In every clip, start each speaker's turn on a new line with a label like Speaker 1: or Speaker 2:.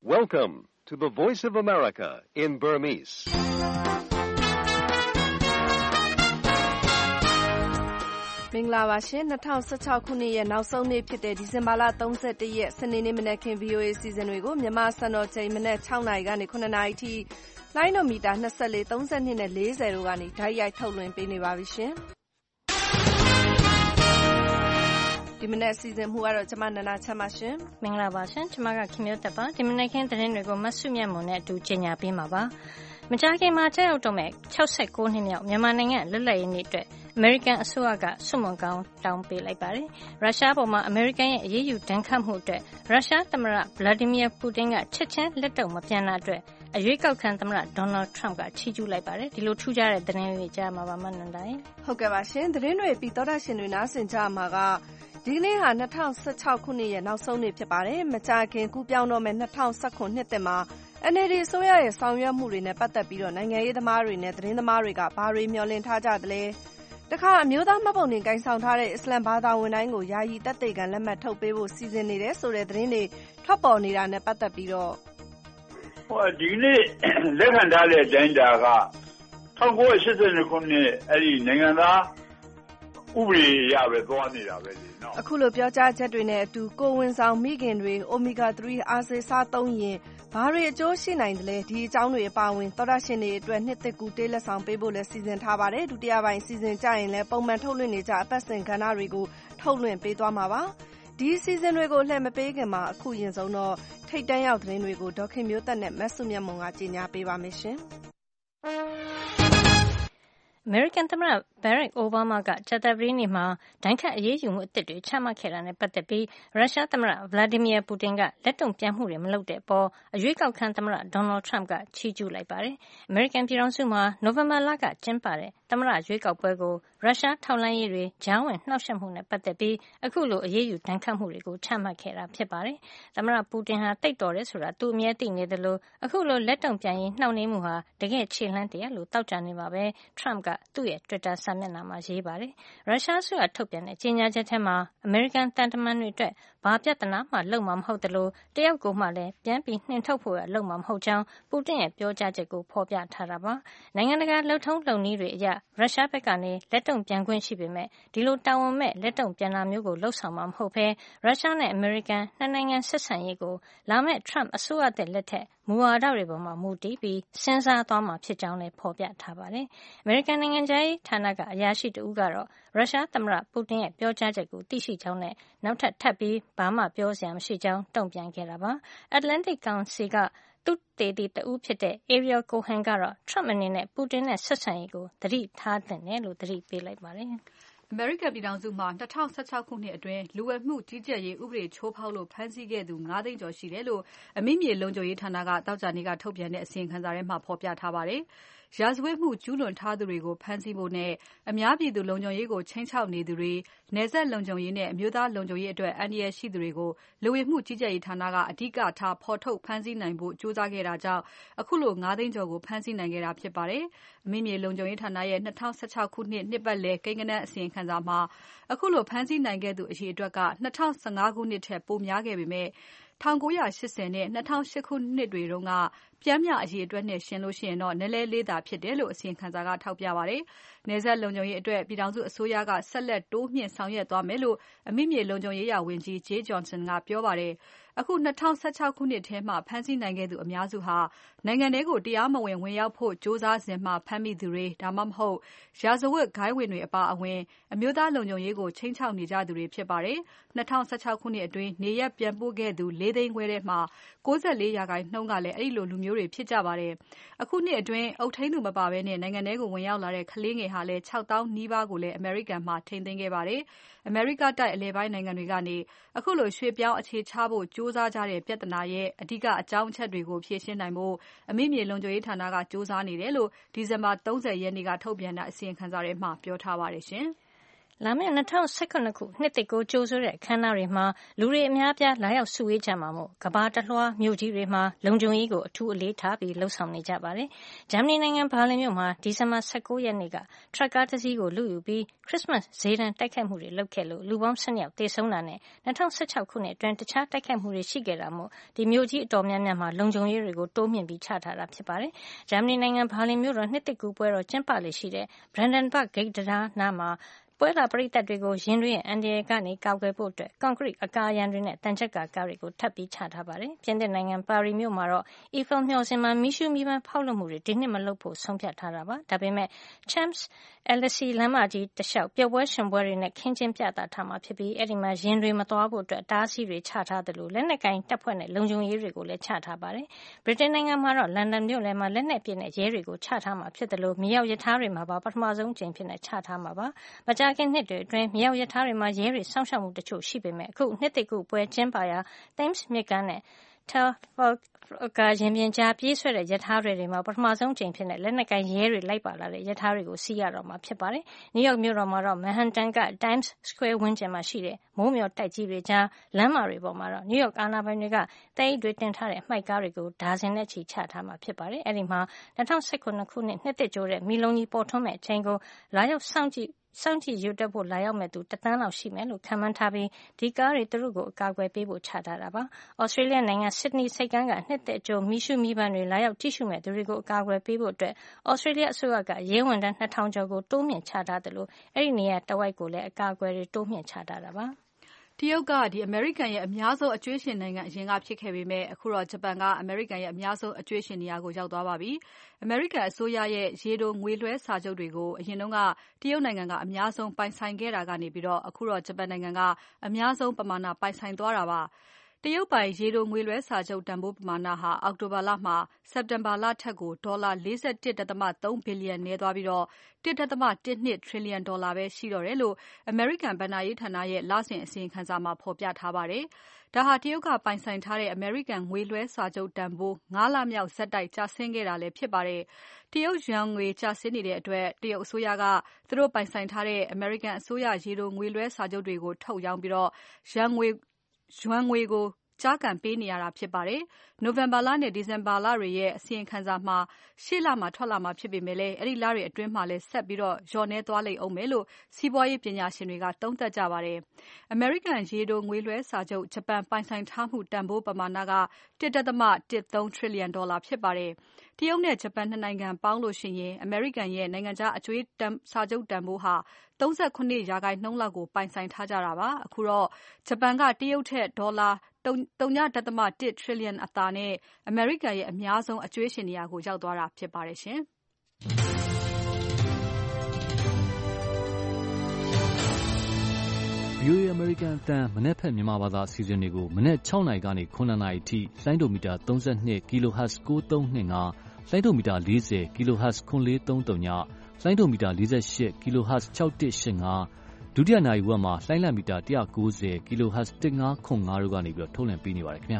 Speaker 1: Welcome to the Voice of America in Burmese.
Speaker 2: ။မင်္ဂလာပါရှင်2016ခုနှစ်ရဲ့နောက်ဆုံးနေ့ဖြစ်တဲ့ဒီဇင်ဘာလ31ရက်စနေနေ့မနက်ခင်း VOA အစီအစဉ်တွေကိုမြန်မာစံတော်ချိန်မနက်6နာရီကနေ9နာရီအထိလိုင်းနိုမီတာ24 32နဲ့40တို့ကနေဓာတ်ရိုက်ထုတ်လွှင့်ပေးနေပါပြီရှင်။ဒီမနက်အစီအစဉ်မှုကတော့ကျမနန္ဒာချမ်းပါရှင်
Speaker 3: ။မင်္ဂလာပါရှင်။ကျမကခင်မျိုးသက်ပါ။ဒီမနက်ခင်းသတင်းတွေကိုမဆုမြတ်မွန်နဲ့အတူကြေညာပေးမှာပါ။မကြာခင်မှာကျရောက်တော့မဲ့69နှစ်မြောက်မြန်မာနိုင်ငံလွတ်လပ်ရေးနေ့အတွက်အမေရိကန်အစိုးရကဆုမွန်ကောင်းတောင်းပေးလိုက်ပါတယ်။ရုရှားပေါ်မှာအမေရိကန်ရဲ့အရေးယူဒဏ်ခတ်မှုအတွက်ရုရှားသမ္မတဗလာဒီမီယာပူတင်ကချက်ချင်းလက်တုံ့မပြန်တာအတွက်အရွေးကောက်ခံသမ္မတဒေါ်နယ်ထရမ့်ကချီးကျူးလိုက်ပါတယ်။ဒီလိုထူးခြားတဲ့သတင်းတွေကြားမှာပါမနန္ဒာရဲ့
Speaker 2: ။ဟုတ်ကဲ့ပါရှင်။သတင်းတွေပြီးသောတာရှင်တွေနားဆင်ကြမှာကဒီကနေ့ဟာ2016ခုနှစ်ရဲ့နောက်ဆုံးနေ့ဖြစ်ပါတယ်။မကြာခင်ကူးပြောင်းတော့မဲ့2019နှစ်သစ်မှာ NLD အစိုးရရဲ့ဆောင်ရွက်မှုတွေနဲ့ပတ်သက်ပြီးတော့နိုင်ငံရေးသမားတွေနဲ့သတင်းသမားတွေကဘာတွေမျှော်လင့်ထားကြသလဲ။တခါအမျိုးသားမှတ်ပုံတင်ကိုင်ဆောင်ထားတဲ့အစ္စလမ်ဘာသာဝင်တိုင်းကိုယာယီသက်သေခံလက်မှတ်ထုတ်ပေးဖို့စီစဉ်နေတယ်ဆိုတဲ့သတင်းတွေထွက်ပေါ်နေတာနဲ့ပတ်သက်ပြီးတော့
Speaker 4: ဒီနေ့လက်ခံထားတဲ့အတိုင်းဒါက1982ခုနှစ်အဲ့ဒီနိုင်ငံသားဥပဒေရပဲသွားနေတာပဲလေနော်
Speaker 2: အခုလိုပြောကြားချက်တွေနဲ့အတူကိုဝင်ဆောင်မိခင်တွေ Omega 3 အားစေးစားသုံးရင်ဘာတွေအကျိုးရှိနိုင်တယ်လဲဒီအကြောင်းတွေအပါအဝင်သောတာရှင်တွေအတွက်နှစ်သက်ကူတေးလက်ဆောင်ပေးဖို့လည်းစီစဉ်ထားပါတယ်ဒုတိယပိုင်းစီစဉ်ကြရင်လည်းပုံမှန်ထုတ်လွှင့်နေကြအပတ်စဉ်ကဏ္ဍတွေကိုထုတ်လွှင့်ပေးသွားမှာပါဒီစီစဉ်တွေကိုလှည့်မပေးခင်မှာအခုရင်ဆုံးတော့ထိတ်တန့်ရောက်သတင်းတွေကိုဒေါခင်မျိုးသက်နဲ့မဆုမြတ်မွန်ကကြီးညာပေးပါမယ်ရှင်
Speaker 3: အမေရိကန်သမ္မတဘရက်အိုဘားမားကကြာသပတေးနေ့မှာဒဏ်ခတ်အရေးယူမှုအသစ်တွေချမှတ်ခဲ့တာနဲ့ပတ်သက်ပြီးရုရှားသမ္မတဗလာဒီမီယာပူတင်ကလက်တုံ့ပြန်မှုတွေမလုပ်တဲ့အပေါ်အရွေးကောက်ခံသမ္မတဒေါ်နယ်ထရမ့်ကချီးကျူးလိုက်ပါတယ်။အမေရိကန်ပြည်ထောင်စုမှာနိုဝင်ဘာလကကျင်းပတဲ့သမ္မတရွေးကောက်ပွဲကိုရုရှားထောက်လှမ်းရေးတွေကြားဝင်နှောက်ယှက်မှုနဲ့ပတ်သက်ပြီးအခုလိုအရေးယူဒဏ်ခတ်မှုတွေကိုချမှတ်ခဲ့တာဖြစ်ပါတယ်။သမ္မတပူတင်ဟာတိတ်တော်တယ်ဆိုတာသူအမြဲသိနေသလိုအခုလိုလက်တုံ့ပြန်ရေးနှောင့်နှေးမှုဟာတကယ်ခြေလှမ်းတရပ်လို့တောက်ကြနေပါပဲထရမ့်ကသူ့ရဲ့ Twitter စာမျက်နှာမှာရေးပါတယ်။ရုရှားအစိုးရထုတ်ပြန်တဲ့ကြေညာချက်ထဲမှာအမေရိကန်တန်တမန်တွေအတွက်ဘာပြဿနာမှလုပ်မှာမဟုတ်သလိုတယောက်ကိုမှလည်းပြန်ပြီးနှင်ထုတ်ဖို့လုပ်မှာမဟုတ်ကြောင်းပူတင်ရဲ့ပြောကြားချက်ကိုဖော်ပြထားတာပါ။နိုင်ငံတကာလှုပ်ထုံးလုပ်နည်းတွေအရရုရှားဘက်ကနေလက်တုံ့ပြန်ခွင့်ရှိပေမဲ့ဒီလိုတာဝန်မဲ့လက်တုံ့ပြန်တာမျိုးကိုလှုပ်ဆောင်မှာမဟုတ်ဘဲရုရှားနဲ့အမေရိကန်နှစ်နိုင်ငံဆက်ဆံရေးကိုလာမယ့်ထရမ့်အစိုးရတဲ့လက်ထက်မူဝါဒတွေပေါ်မှာမူတည်ပြီးစဉ်းစားသွားမှာဖြစ်ကြောင်းလည်းဖော်ပြထားပါတယ်။အမေရိကန်နိုင်ငံခြားရေးဌာနကအရာရှိတဦးကတော့ရုရှားသမ္မတပူတင်ရဲ့ပြောကြားချက်ကိုသိရှိကြောင်းနဲ့နောက်ထပ်ပြီးဘာမှပြောစရာမရှိကြောင်းတုံ့ပြန်ခဲ့တာပါ။ Atlantic Council ကသုတေသီတဦးဖြစ်တဲ့ Ariel Cohen ကတော့ထရမ့်အနေနဲ့ပူတင်နဲ့ဆက်ဆံရေးကိုသတိထားသင့်တယ်လို့သတိပေးလိုက်ပါတယ်။
Speaker 5: အမေရိကန်ပြည်ထောင်စုမှာ2016ခုနှစ်အတွင်းလူဝယ်မှုကြီးကြပ်ရေးဥပဒေချိုးဖောက်လို့ဖမ်းဆီးခဲ့သူ9သိန်းကျော်ရှိတယ်လို့အမိမြေလုံခြုံရေးဌာနကတောက်ကြနေ့ကထုတ်ပြန်တဲ့အစီရင်ခံစာထဲမှာဖော်ပြထားပါတယ်။ရာဇဝတ်မှုကျူးလွန်ထားသူတွေကိုဖမ်းဆီးဖို့နဲ့အများပြည်သူလုံခြုံရေးကိုခြိမ်းခြောက်နေသူတွေနယ်စပ်လုံခြုံရေးနဲ့အမျိုးသားလုံခြုံရေးအတွက်အန္တရာယ်ရှိသူတွေကိုလူဝယ်မှုကြီးကြပ်ရေးဌာနကအဓိကထားဖော်ထုတ်ဖမ်းဆီးနိုင်ဖို့ကြိုးစားခဲ့တာကြောင့်အခုလို9သိန်းကျော်ကိုဖမ်းဆီးနိုင်ခဲ့တာဖြစ်ပါတယ်။အမိမြေလုံခြုံရေးဌာနရဲ့2016ခုနှစ်နှစ်ပတ်လည်ကိန်းဂဏန်းအစီရင်ခံစာမှာအခုလိုဖမ်းဆီးနိုင်ခဲ့သူအရေအတွက်က2015ခုနှစ်ထက်ပိုများခဲ့ပေမဲ့1980နဲ့2008ခုနှစ်တွေတုန်းကပြင်းပြအရေအတွက်နဲ့ရှင်လို့ရှိရင်တော့နည်းနည်းလေးသာဖြစ်တယ်လို့အစီရင်ခံစာကထောက်ပြပါတယ်။နယ်စပ်လုံခြုံရေးအတွက်ပြည်ထောင်စုအစိုးရကဆက်လက်တိုးမြှင့်ဆောင်ရွက်သွားမယ်လို့အမိမြေလုံခြုံရေးရာဝန်ကြီး Jeh Johnson ကပြောပါတယ်။အခု2016ခုနှစ်ထဲမှာဖမ်းဆီးနိုင်ခဲ့သူအများစုဟာနိုင်ငံထဲကိုတရားမဝင်ဝင်ရောက်ဖို့ကြိုးစားစဉ်မှာဖမ်းမိသူတွေဒါမှမဟုတ်ရာဇဝတ်ဂိုဏ်းဝင်တွေအပါအဝင်အမျိုးသားလုံခြုံရေးကိုချိန်ချောက်နေကြသူတွေဖြစ်ပါတယ်။2016ခုနှစ်အတွင်းနေရပ်ပြန်ပို့ခဲ့သူ4သိန်းခွဲထဲမှာ94%ကလည်းအဲ့ဒီလိုလူမျိုးတွေဖြစ်ကြပါတယ်။အခုနှစ်အတွင်းအုပ်ထိန်းသူမပါဘဲနဲ့နိုင်ငံထဲကိုဝင်ရောက်လာတဲ့ကလေးငယ်ဟာလည်း6000နီးပါးကိုလည်းအမေရိကန်မှာထိန်းသိမ်းခဲ့ပါတယ်။အမေရိကတိုက်အလယ်ပိုင်းနိုင်ငံတွေကနေအခုလိုရွှေ့ပြောင်းအခြေချဖို့ကြိုးစားကြတဲ့ပြဿနာရဲ့အဓိကအကြောင်းအချက်တွေကိုဖြေရှင်းနိုင်ဖို့အမိမြေလုံခြုံရေးဌာနကကြိုးစားနေတယ်လို့ဒီဇင်ဘာ30ရက်နေ့ကထုတ်ပြန်တဲ့အစီရင်ခံစာထဲမှာပြောထားပါတယ်ရှင်။
Speaker 3: လာမယ့်2019ခုနှစ်သစ်ကိုကြိုဆိုတဲ့အခမ်းအနားတွေမှာလူတွေအများအပြားလာရောက်စုဝေးကြမှာမို့ကမ္ဘာတလွှားမြို့ကြီးတွေမှာလုံခြုံရေးကိုအထူးအလေးထားပြီးလှုပ်ဆောင်နေကြပါတယ်။ဂျာမနီနိုင်ငံဘာလင်မြို့မှာဒီဇင်ဘာ19ရက်နေ့ကထရပ်ကားတစ်စီးကိုလုယူပြီးခရစ်စမတ်ဈေးတန်းတိုက်ခိုက်မှုတွေလုပ်ခဲ့လို့လူပေါင်း12ယောက်သေဆုံးတာနဲ့2016ခုနှစ်အတွင်းတခြားတိုက်ခိုက်မှုတွေရှိခဲ့တာမို့ဒီမြို့ကြီးအတော်များများမှာလုံခြုံရေးတွေကိုတိုးမြှင့်ပြီးချထားတာဖြစ်ပါတယ်။ဂျာမနီနိုင်ငံဘာလင်မြို့တော်နှစ်သစ်ကူးပွဲတော်ကျင်းပလေရှိတဲ့ Brandenburg Gate တံတားနားမှာပွဲလာပရိသတ်တွေကိုယင်းတွေရဲ့အန္တရာယ်ကနေကာကွယ်ဖို့အတွက်ကွန်ကရစ်အကာအရံတွေနဲ့တန်ချက်ကားတွေကိုထပ်ပြီးချထားပါတယ်။ပြင်သစ်နိုင်ငံပါရီမြို့မှာတော့အီဖယ်မျှော်စင်မှာမီးရှူးမီးပန်းဖောက်လွှတ်မှုတွေဒီနှစ်မလုပ်ဖို့ဆုံးဖြတ်ထားတာပါ။ဒါပေမဲ့ Champs-Élysées လမ်းမကြီးတစ်လျှောက်ပျော်ပွဲရှင်ပွဲတွေနဲ့ခင်းကျင်းပြသထားမှာဖြစ်ပြီးအဲဒီမှာယင်းတွေမသွားဖို့အတွက်တားဆီးတွေချထားသလိုလက်နက်ကိုင်တပ်ဖွဲ့နဲ့လုံခြုံရေးတွေကိုလည်းချထားပါတယ်။ဗြိတိန်နိုင်ငံမှာတော့လန်ဒန်မြို့လယ်မှာလက်နက်ပြည့်နဲ့ရဲတွေကိုချထားမှာဖြစ်သလိုမြေအောက်ရထားတွေမှာပါပထမဆုံးအကြိမ်ဖြစ်နေချထားမှာပါ။မကြာခင်နှစ်တွေအတွင်းမြေအောက်ရထားတွေမှာရဲတွေစောင့်ရှောက်မှုတချို့ရှိပေမဲ့အခုနှစ်သစ်ကူပွဲကျင်းပရာ Thames မြစ်ကမ်းနဲ့ Trafalgar ရင်ပြင်ကြားပြေးဆွဲတဲ့ရထားတွေမှာပထမဆုံးအကြိမ်ဖြစ်တဲ့လက်နက်ကိုင်ရဲတွေလိုက်ပါလာတဲ့ရထားတွေကိုစီးရတော့မှာဖြစ်ပါတယ်။နယူးယောက်မြို့တော်မှာတော့ Manhattan က Times Square ဝန်းကျင်မှာရှိတဲ့မိုးမျှော်တိုက်ကြီးတွေကြားလမ်းမတွေပေါ်မှာတော့နယူးယောက်အာဏာပိုင်တွေကသဲအိတ်တွေတင်ထားတဲ့အမှိုက်ကားတွေကိုဒါဇင်နဲ့ချီချထားမှာဖြစ်ပါတယ်။အဲဒီမှာ2019ခုနှစ်နှစ်သစ်ကြိုတဲ့မီးလုံးကြီးပေါ်ထွန်းမဲ့အချိန်ကိုလာရောက်စောင့်ကြည့်ရုပ်တက်ဖို့လာရောက်မဲ့သူ1 သန်းလောက်ရှိမယ်လို့ခန့်မှန်းထားပြီးဒီကားတွေသူတို့ကိုအကာအကွယ်ပေးဖို့ချထားတာပါ။ဩစတြေးလျနိုင်ငံဆစ်ဒနီစိတ်ကမ်းကနှစ်သက်ကြိုမီးရှူးမီးပန်းတွေလာရောက်ကြည့်ရှုမဲ့သူတွေကိုအကာအကွယ်ပေးဖို့အတွက်ဩစတြေးလျအစိုးရကရဲဝန်ထမ်း2000ကျော်ကိုတိုးမြင့်ချထားတယ်လို့အဲ့ဒီနေရာတဝိုက်ကိုလည်းအကာအကွယ်တွေတိုးမြင့်ချထားတာပါ။
Speaker 5: တရုတ်ကအမေရိကန်ရဲ့အများဆုံးအကျွေးရှင်နိုင်ငံအရင်ကဖြစ်ခဲ့ပေမဲ့အခုတော့ဂျပန်ကအမေရိကန်ရဲ့အများဆုံးအကျွေးရှင်နေရာကိုရောက်သွားပါပြီ။အမေရိကန်အစိုးရရဲ့ရေတိုငွေလွှဲစာချုပ်တွေကိုအရင်ကတရုတ်နိုင်ငံကအများဆုံးပိုင်ဆိုင်ခဲ့တာကနေပြီးတော့အခုတော့ဂျပန်နိုင်ငံကအများဆုံးပမာဏပိုင်ဆိုင်သွားတာပါ။တရုတ်ပိုင်ရေတိုငွေလွှဲစာချုပ်တန်ဖိုးပမာဏဟာအောက်တိုဘာလမှာစက်တင်ဘာလထက်ကိုဒေါ်လာ 41.3 ဘီလီယံနည်းသွားပြီးတော့ 1.12 ထရီလီယံဒေါ်လာပဲရှိတော့တယ်လို့အမေရိကန်ဘဏ္ဍာရေးဌာနရဲ့လစဉ်အစီရင်ခံစာမှာဖော်ပြထားပါတယ်။ဒါဟာတရုတ်ကပိုင်ဆိုင်ထားတဲ့အမေရိကန်ငွေလွှဲစာချုပ်တန်ဖိုး9 လမြောက်ဆက်တိုက်ကျဆင်းခဲ့တာလည်းဖြစ်ပါတယ်။တရုတ်ယွမ်ငွေကျဆင်းနေတဲ့အတွက်တရုတ်အစိုးရကသူတို့ပိုင်ဆိုင်ထားတဲ့အမေရိကန်အစိုးရရေတိုငွေလွှဲစာချုပ်တွေကိုထုတ်ရောင်းပြီးတော့ယွမ်ငွေကိုကျားကန်ပေးနေရတာဖြစ်ပါတယ်။ နိုဝင်ဘာလနဲ့ဒီဇင်ဘာလတွေရဲ့အစီရင်ခံစာမှာရှေ့လမှာထွက်လာမှာဖြစ်ပေမဲ့အဲ့ဒီလတွေအတွင်းမှာလည်းဆက်ပြီးတော့လျော့နည်းသွားလိမ့်အောင်မယ်လို့စီးပွားရေးပညာရှင်တွေကသုံးသပ်ကြပါတယ်။ အမေရိကန်ရေတိုငွေလွှဲစာချုပ်ဂျပန်ပိုင်ဆိုင်ထားမှုတန်ဖိုးပမာဏက 1.13 ထရီလီယံဒေါ်လာဖြစ်ပါတယ်။တရုတ်နဲ့ဂျပန်2 နိုင်ငံပေါင်းလို့ရှိရင်အမေရိကန်ရဲ့နိုင်ငံခြားအကျွေးစာချုပ်တန်ဖိုးဟာ39% လောက်ကိုပိုင်ဆိုင်ထားကြတာပါ။အခုတော့ဂျပန်ကတရုတ်ထက်ဒေါ်လာ 0.1 ထရီလီယံအသာနဲ့အမေရိကန်ရဲ့အများဆုံးအကျွေးရှင်နေရာကိုရောက်သွားတာဖြစ်ပါတယ်ရှင်။
Speaker 6: VOA American အသံမနေ့ဖက်မြန်မာဘာသာအစီအစဉ်တွေကိုမနေ့6နာရီကနေ9နာရီအထိလိုင်းဒိုမီတာ32 kHz 9325လိုင်းဒိုမီတာ40 kHz 9433ညလိုင်းဒိုမီတာ48 kHz 6185ဒုတိယနာရီဝက်မှာလိုင်းလံမီတာ190 kHz 1505တို့ကနေပြီးထုတ်လွှင့်ပေးနေပါတယ်ခင်ဗျာ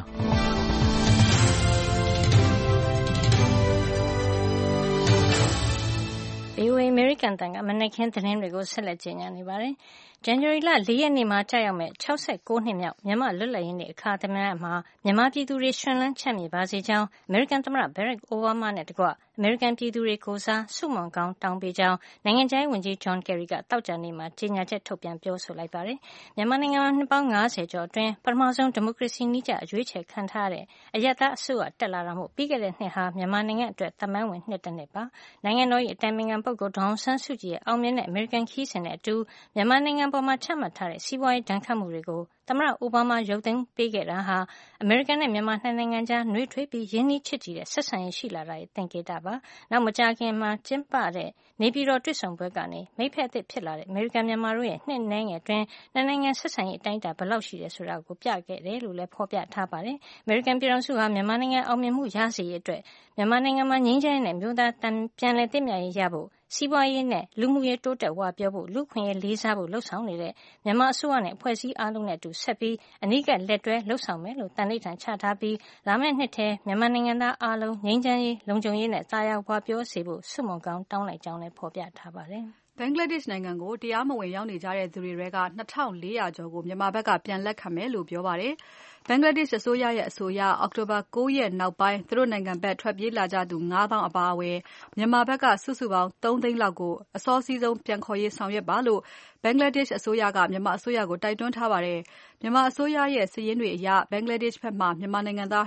Speaker 3: VOA American တန်ကမနက်ခင်းသတင်းတွေကိုဆက်လက်ကြေညာနေပါတယ်။ ဇန်နဝါရီလ4ရက်နေ့မှာကျရောက်မဲ့69နှစ်မြောက်မြန်မာလွတ်လပ်ရေးနေ့အခါသမယမှာမြန်မာပြည်သူတွေရှင်လန်းချမ်းမြေပါစေကြောင်းအမေရိကန်သမ္မတ Barack Obama နဲ့တကွအမေရိကန်ပြည်သူတွေကိုစားဆုမွန်ကောင်းတောင်းပေးကြောင်းနိုင်ငံခြားရေးဝန်ကြီး John Kerry ကသောကြာနေ့မှာကြေညာချက်ထုတ်ပြန်ပြောဆိုလိုက်ပါတယ်။မြန်မာနိုင်ငံမှာနှစ်ပေါင်း90ကျော်အတွင်းပထမဆုံးဒီမိုကရေစီနည်းကျအရွေးချယ်ခံထားရတဲ့အရပ်သားအစိုးရတက်လာတာမို့ပြီးခဲ့တဲ့နှစ်ဟာမြန်မာနိုင်ငံအတွက်သမိုင်းဝင်နှစ်တစ်နှစ်ပါ။နိုင်ငံတော်၏အတိုင်ပင်ခံပုဂ္ဂိုလ်ဒေါ်အောင်ဆန်းစုကြည်ရဲ့အောင်မြင်တဲ့အမေရိကန်ခရီးစဉ်နဲ့အတူမြန်မာနိုင်ငံပေါ်မှာချမှတ်ထားတဲ့စီးပွားရေးဒဏ်ခတ်မှုတွေကိုသမ္မတအိုဘားမားရုပ်သိမ်းပေးခဲ့တာဟာအမေရိကန်နဲ့မြန်မာနှစ်နိုင်ငံကြားနှွေးထွေးပြီးရင်းနှီးချစ်ကြည်တဲ့ဆက်ဆံရေးရှိလာတာရဲ့သင်္ကေတပါ။နောက်မကြာခင်မှာကျင်းပတဲ့နေပြည်တော်တွေ့ဆုံပွဲကနေမိတ်ဖက်အသစ်ဖြစ်လာတဲ့အမေရိကန်မြန်မာတို့ရဲ့နှစ်နှဲငယ်အတွင်းနှစ်နိုင်ငံဆက်ဆံရေးအတိုင်းအတာဘယ်လောက်ရှိတယ်ဆိုတာကိုပြခဲ့တယ်လို့လည်းဖော်ပြထားပါတယ်။အမေရိကန်ပြည်ထောင်စုဟာမြန်မာနိုင်ငံအောင်မြင်မှုရစေရေးအတွက်မြန်မာနိုင်ငံမှာငြိမ်းချမ်းရေးနဲ့မျိုးသားပြန်လည်သင့်မြတ်ရေးရဖို့စီးပွားရေးနဲ့လူမှုရေးတိုးတက်ဝါပြောဖို့လူခွင့်ရေးလေးစားဖို့လှုံ့ဆော်နေတဲ့မြန်မာအစိုးရနဲ့အဖွဲ့အစည်းအားလုံးနဲ့အတူဆက်ပြီးအနီးကပ်လက်တွဲလှုံ့ဆော်မယ်လို့တန်ဋိဌာန်ချထားပြီးလာမယ့်နှစ်ထဲမြန်မာနိုင်ငံသားအားလုံးငြိမ်းချမ်းရေးလုံခြုံရေးနဲ့သာယာဝပြောစေဖို့ဆုမွန်ကောင်းတောင်းလိုက်ကြောင်းလည်းဖော်ပြထားပါတယ်။
Speaker 5: ဘင်္ဂလားဒေ့ရှ်နိုင်ငံကိုတရားမဝင်ရောက်နေကြတဲ့သူတွေထဲက 2400 ကျော်ကိုမြန်မာဘက်ကပြန်လက်ခံမယ်လို့ပြောပါတယ်။ ဘင်္ဂလားဒေ့ရှ်အစိုးရရဲ့အဆိုအရ အောက်တိုဘာ 9 ရက်နောက်ပိုင်းသူတို့နိုင်ငံဘက်ထွက်ပြေးလာကြသူ 5000 အပါအဝင်မြန်မာဘက်ကစုစုပေါင်း 3 သိန်းလောက်ကိုအစောစီးဆုံးပြန်ခေါ်ရေးဆောင်ရွက်ပါလို့ဘင်္ဂလားဒေ့ရှ်အစိုးရကမြန်မာအစိုးရကိုတိုက်တွန်းထားပါတယ်။ မြန်မာအစိုးရရဲ့စာရင်းတွေအရဘင်္ဂလားဒေ့ရှ်ဘက်မှာမြန်မာနိုင်ငံသား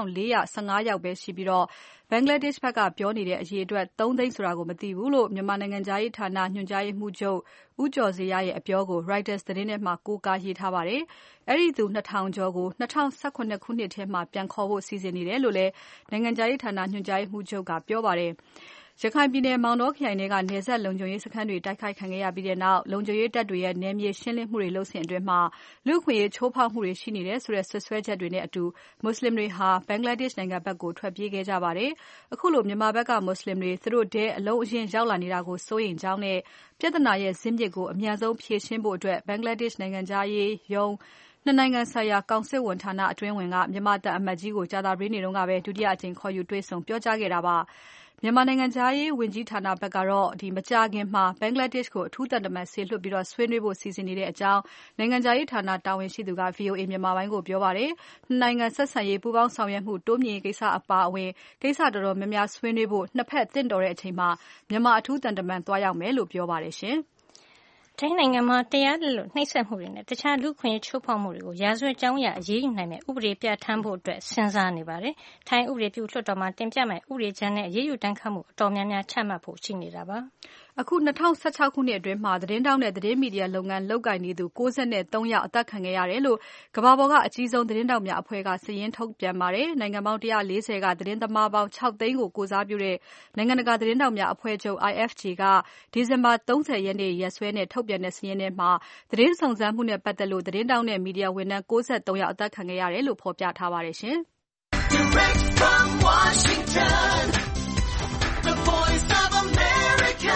Speaker 5: 2415 ယောက်ပဲရှိပြီးဘင်္ဂလားဒေ့ရှ်ဘက်ကပြောနေတဲ့အရေအတွက် 3 သိန်းဆိုတာကိုမသိဘူးလို့မြန်မာနိုင်ငံခြားရေးဌာနညွှန်ကြားရေးမှူးချုပ်ဦးကျော်ဇေယျရဲ့အပြောကို Reuters သတင်းထဲမှာကိုးကားရေးထားပါတယ်။ အဲဒီသူ 2000 ကျော်ကို2018ခုနှစ်ထဲမှာပြန်ခေါ်ဖို့စီစဉ်နေတယ်လို့လည်းနိုင်ငံခြားရေးဌာနညွှန်ကြားရေးမှူးချုပ်ကပြောပါတယ်။ ရခိုင်ပြည်နယ်မောင်တောခရိုင်ထဲကနယ်စပ်လုံခြုံရေးစခန်းတွေတိုက်ခိုက်ခံခဲ့ရပြီးနောက်လုံခြုံရေးတပ်တွေရဲ့နယ်မြေရှင်းလင်းမှုတွေလုပ်စဉ်အတွင်းလူ့အခွင့်အရေးချိုးဖောက်မှုတွေရှိနေတယ်ဆိုတဲ့စွပ်စွဲချက်တွေနဲ့အတူမွတ်ဆလင်တွေဟာဘင်္ဂလားဒေ့ရှ်နိုင်ငံဘက်ကိုထွက်ပြေးခဲ့ကြပါတယ်။ အခုလိုမြန်မာဘက်ကမွတ်ဆလင်တွေသူတို့ထဲအလုံးအရင်းရောက်လာနေတာကိုစိုးရိမ်ကြောင်းနဲ့ပြဿနာရဲ့ဇစ်မြစ်ကိုအမြန်ဆုံးဖြေရှင်းဖို့ဘင်္ဂလားဒေ့ရှ်နိုင်ငံခြားရေးရုံးနှစ်နိုင်ငံဆိုင်ရာကောင်စစ်ဝန်ဌာနအတွင်းဝန်ကမြန်မာသံအမတ်ကြီးကိုကြာသပတေးနေ့ကပဲဒုတိယအကြိမ်ခေါ်ယူတွေ့ဆုံပြောကြားခဲ့တာပါ။ မြန်မာနိုင်ငံခြားရေးဝန်ကြီးဌာနဘက်ကတော့မကြာခင်မှာဘင်္ဂလားဒေ့ရှ်ကိုအထူးသံတမန်စေလွှတ်ပြီးဆွေးနွေးဖို့စီစဉ်နေတဲ့အကြောင်းနိုင်ငံခြားရေးဌာနတာဝန်ရှိသူက VOA မြန်မာပိုင်းကိုပြောပါတယ်။ နှစ်နိုင်ငံဆက်ဆံရေးပူးပေါင်းဆောင်ရွက်မှုတိုးမြှင့်ရေးကိစ္စအပါအဝင်ကိစ္စတော်တော်များများဆွေးနွေးဖို့နှစ်ဖက်သင့်တော်တဲ့အချိန်မှာမြန်မာအထူးသံတမန်သွားရောက်မယ်လို့ပြောပါတယ်ရှင်။
Speaker 3: ထိုင်းနိုင်ငံမှာတရားလက်လွတ်နှိပ်စက်မှုတွေနဲ့တခြားလူ့အခွင့်အရေးချိုးဖောက်မှုတွေကိုရာဇဝတ်ကြောင်းအရအရေးယူနိုင်မယ့်ဥပဒေပြဌာန်းဖို့စဉ်းစားနေပါတယ်။ထိုင်းဥပဒေပြုလွှတ်တော်မှာတင်ပြမယ့်ဥပဒေကြမ်းနဲ့အရေးယူဒဏ်ခတ်မှုအတော်များများချမှတ်ဖို့ရှိနေတာပါ။
Speaker 5: အခု2016ခုနှစ်အတွင်းသတင်းထောက်နဲ့သတင်းမီဒီယာလုပ်ငန်းလုပ်ကိုင်နေသူ93ယောက်အသတ်ခံခဲ့ရတယ်လို့ကမ္ဘာပေါ်ကအကြီးဆုံးသတင်းထောက်များအဖွဲ့ကစာရင်းထုတ်ပြန်ပါတယ်။နိုင်ငံပေါင်း140ကသတင်းသမားပေါင်း6သိန်းကိုကိုယ်စားပြုတဲ့နိုင်ငံတကာသတင်းထောက်များအဖွဲ့ချုပ် IFJ ကဒီဇင်ဘာ30ရက်နေ့ရက်စွဲနဲ့ထုတ်ပြန်တဲ့စာရင်းထဲမှာသတင်းစုံစမ်းမှုနဲ့ပတ်သက်လို့သတင်းထောက်နဲ့မီဒီယာဝန်ထမ်း93ယောက်အသတ်ခံခဲ့ရတယ်လို့ဖော်ပြထားပါတယ်ရှင်။ Direct from Washington, the voice of America,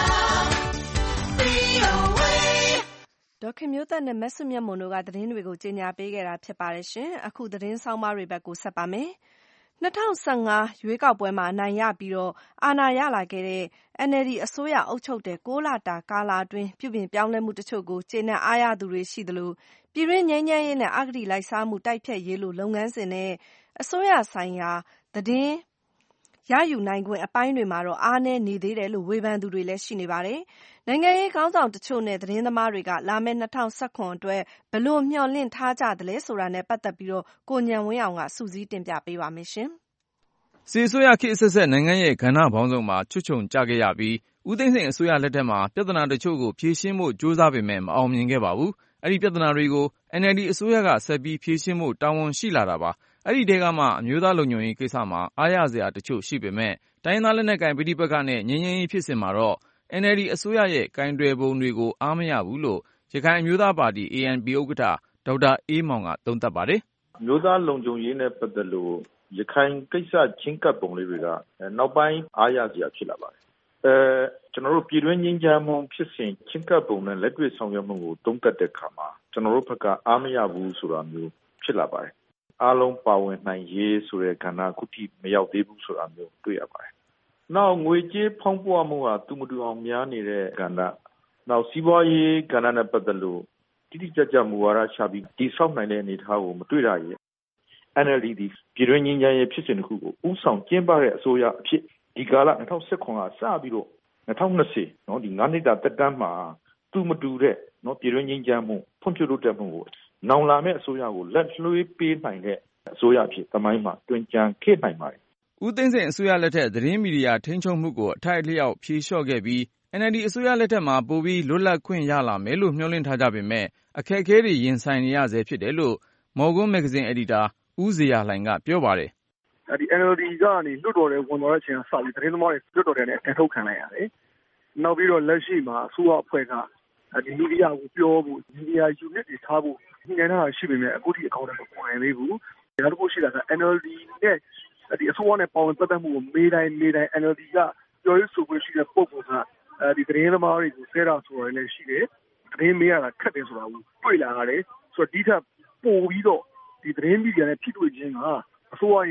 Speaker 5: VOA
Speaker 2: ဒေါ်ခင်မျိုးသက်နဲ့မဆုမြတ်မွန်တို့ကသတင်းတွေကိုကြီးညာပေးခဲ့တာဖြစ်ပါတယ်ရှင်။အခုသတင်းဆောင်မတွေဘက်ကိုဆက်ပါမယ်။2015ရွေးကောက်ပွဲမှာအနိုင်ရပြီးအာဏာရလာခဲ့တဲ့ NLD အစိုးရအုပ်ချုပ်တဲ့6လတာကာလအတွင်းပြုပြင်ပြောင်းလဲမှုတချို့ကိုကျေနပ်အားရသူတွေရှိသလိုပြည်တွင်းငြိမ်းချမ်းရေးနဲ့အဂတိလိုက်စားမှုတိုက်ဖျက်ရေးလိုလုပ်ငန်းစဉ်နဲ့အစိုးရဆိုင်ရာသတင်းရယူနိုင်ခွင့်အပိုင်းတွေမှာအားနည်းနေသေးတယ်လို့ဝေဖန်သူတွေလည်းရှိနေပါတယ်။နိုင်ငံရေးခေါင်းဆောင်တချို့နဲ့သတင်းသမားတွေကလာမယ့်2019အတွက်ဘယ်လိုမျှော်လင့်ထားကြသလဲဆိုတာနဲ့ပတ်သက်ပြီးကိုဉာဏ်ဝင်းအောင်ကစုစည်းတင်ပြပေးပါမယ်ရှင်
Speaker 7: ။စစ်အစိုးရခေတ်အဆက်ဆက်နိုင်ငံရဲ့ကဏ္ဍပေါင်းစုံမှာချွတ်ချုံကျခဲ့ရပြီးဦးသိန်းစိန်အစိုးရလက်ထက်မှာပြဿနာတချို့ကိုဖြေရှင်းဖို့ကြိုးစားပေမဲ့မအောင်မြင်ခဲ့ပါဘူး။အဲဒီပြဿနာတွေကို NLD အစိုးရကဆက်ပြီးဖြေရှင်းဖို့တာဝန်ရှိလာတာပါ။အဲဒီထဲကမှအမျိုးသားလုံခြုံရေးကိစ္စမှာအားရစရာတချို့ရှိပေမဲ့တိုင်းရင်းသားလက်နက်ကိုင်ပဋိပက္ခနဲ့ငြိမ်းချမ်းရေးဖြစ်စဉ်မှာတော့ NLD အစိုးရရဲ့ကိုင်တွယ်ပုံတွေကိုအားမရဘူးလို့ရခိုင်အမျိုးသားပါတီ ANP ဥက္ကဋ္ဌဒေါက်တာအေးမောင်ကသုံးသပ်ပါတယ်
Speaker 8: ။အမျိုးသားလုံခြုံရေးနဲ့ပတ်သက်လို့ရခိုင်ကိစ္စချင်းကပ်ပုံလေးတွေကနောက်ပိုင်းအားရစရာဖြစ်လာပါတယ်။ကျွန်တော်တို့ပြည်တွင်းငြိမ်းချမ်းမှုဖြစ်စဉ်ချင်းကပ်ပုံနဲ့လက်တွေ့ဆောင်ရွက်မှုကိုသုံးသပ်တဲ့အခါမှာကျွန်တော်တို့ဘက်ကအားမရဘူးဆိုတာမျိုးဖြစ်လာပါတယ်။အားလုံးပါဝင်နိုင်ရေးဆိုတဲ့ကဏ္ဍခုထိမရောက်သေးဘူးဆိုတာမျိုးတွေ့ရပါတယ်။နောက်ငွေကြေးဖောင်းပွမှုဟာသူမတူအောင်များနေတဲ့ကဏ္ဍနောက်စီးပွားရေးကဏ္ဍနဲ့ပတ်သက်လို့တိတိကျကျမူဝါဒချပြီးတည်ဆောက်နိုင်တဲ့အနေအထားကိုမတွေ့ရရင် NLD ဒီပြည်တွင်းငြိမ်းချမ်းရေးဖြစ်စဉ်တစ်ခုကိုဥဆောင်ကျင်းပတဲ့အစိုးရအဖြစ်ဒီကာလ2019ကစပြီးတော့2020เนาะဒီ9နှစ်တာတက်တန်းမှာသူမတူတဲ့เนาะပြည်တွင်းငြိမ်းချမ်းမှုဖွံ့ဖြိုးတိုးတက်မှုကိုနောင်လာမယ့်အစိုးရကိုလက်လွှဲပေးနိုင်တဲ့အစိုးရအဖြစ်သမိုင်းမှာတွင်ကြံခဲ့နိုင်ပါတယ်
Speaker 7: ဦးသိန်းစိန်အစိုးရလက်ထက်သတင်းမီဒီယာထိန်းချုပ်မှုကိုအထိုက်အလျောက်ဖြေလျှော့ခဲ့ပြီး NLD အစိုးရလက်ထက်မှာပိုပြီးလွတ်လပ်ခွင့်ရလာမယ်လို့မျှော်လင့်ထားကြပေမဲ့အခက်အခဲတွေရင်ဆိုင်နေရဆဲဖြစ်တယ်လို့မော်ကွန်းမဂ္ဂဇင်းအယ်ဒီတာဦးဇေယျလှိုင်ကပြောပါတယ်
Speaker 9: ဒီ NLD ကနေလွတ်တော်တွေဝင်သွားတဲ့အချိန်ကစပြီးသတင်းသမားတွေလွတ်တော်တွေနဲ့အထုတ်ခံလိုက်ရတယ်။နောက်ပြီးတော့လက်ရှိမှာအစိုးရအဖွဲ့ကဒီမီဒီယာကိုပြောဖို့မီဒီယာ unit တွေထားဖို့ညှိနှိုင်းတာရှိပေမဲ့အခုထိအကောင့်တွေမပေါ်နိုင်သေးဘူး။နောက်တစ်ခုရှိတာက NLD နဲ့ဒီအစိုးရနဲ့ပါဝင်ပတ်သက်မှုကိုမေးတိုင်း NLD ကပြောရေးဆိုခွင့်ရှိတဲ့ပုံကဒီသတင်းသမားတွေကိုဆဲတာဆိုတာလည်းရှိတယ်။သတင်းမေးရတာခက်တယ်ဆိုတာကိုတွေ့လာရတယ်။ဆိုတော့ဒီထက်ပိုပြီးတော့ဒီသတင်းမီဒီယာနဲ့ဖြစ်တွေ့ခြင်းကအစိုးရရဲ့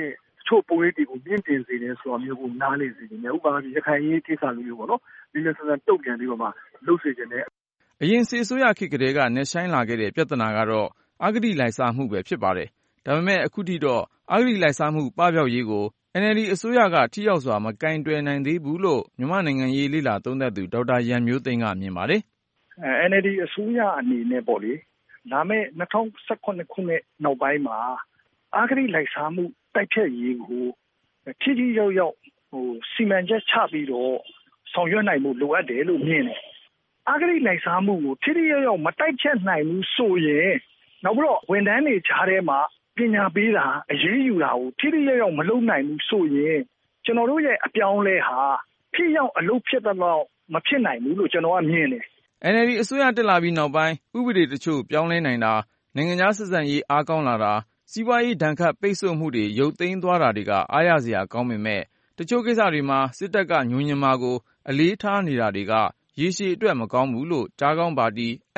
Speaker 9: ချို့ပုံရိပ်တွေကိုမြင့်တင်စေတယ်ဆိုတာမျိုးကိုနားလည်စေတယ်။ဥပမာရခိုင်ရေးကိစ္စလိုမျိုးပေါ့နော်။ဒီလိုစံတုံ့ပြန်ပြီးတော့မှလုပ်စေခြင်းနဲ့
Speaker 7: အရင်စစ်အစိုးရခေတ်ကတည်းကနှက်ဆိုင်လာခဲ့တဲ့ပြဿနာကတော့အဂတိလိုက်စားမှုပဲဖြစ်ပါတယ်။ဒါပေမဲ့အခုထိတော့အဂတိလိုက်စားမှုပပျောက်ရေးကို NLD အစိုးရကထိရောက်စွာမကင်တွယ်နိုင်သေးဘူးလို့မြန်မာနိုင်ငံရေးလေ့လာသုံးသပ်သူဒေါက်တာရန်မျိုးသိန်းကမြင်ပါတယ်
Speaker 9: ။ NLD အစိုးရအနေနဲ့ပေါ့လေလာမယ့်2018ခုနှစ်နောက်ပိုင်းမှာအဂတိလိုက်စားမှုတိုက်ဖျက်ရေးကိုထိထိရောက်ရောက်စီမံချက်ချပြီးတော့ဆောင်ရွက်နိုင်မှုလိုအပ်တယ်လို့မြင်တယ်။အဂတိလိုက်စားမှုကိုထိထိရောက်ရောက်မတိုက်ဖျက်နိုင်ဘူးဆိုရင်နောက်ပြီးတော့ဝန်ထမ်းတွေကြားထဲမှာပညာပေးတာအရေးယူတာကိုထိထိရောက်ရောက်မလုပ်နိုင်ဘူးဆိုရင်ကျွန်တော်တို့ရဲ့အပြောင်းလဲဟာထိရောက်အလုပ်ဖြစ်တော့မဖြစ်နိုင်ဘူးလို့ကျွန်တော်ကမြင်တယ်
Speaker 7: ။ NLD အစိုးရတက်လာပြီးနောက်ပိုင်းဥပဒေတချို့ပြောင်းလဲနိုင်တာနိုင်ငံခြားဆက်ဆံရေးအားကောင်းလာတာစီးပွားရေးဒဏ်ခတ်ပိတ်ဆို့မှုတွေရုပ်သိမ်းသွားတာတွေကအားရစရာကောင်းပေမဲ့တချို့ကိစ္စတွေမှာစစ်တပ်ကညှို့ညင်မှာကိုအလေးထားနေတာတွေကရေရှည်အတွက်မကောင်းဘူးလို့ကြားကောင်းပါတီ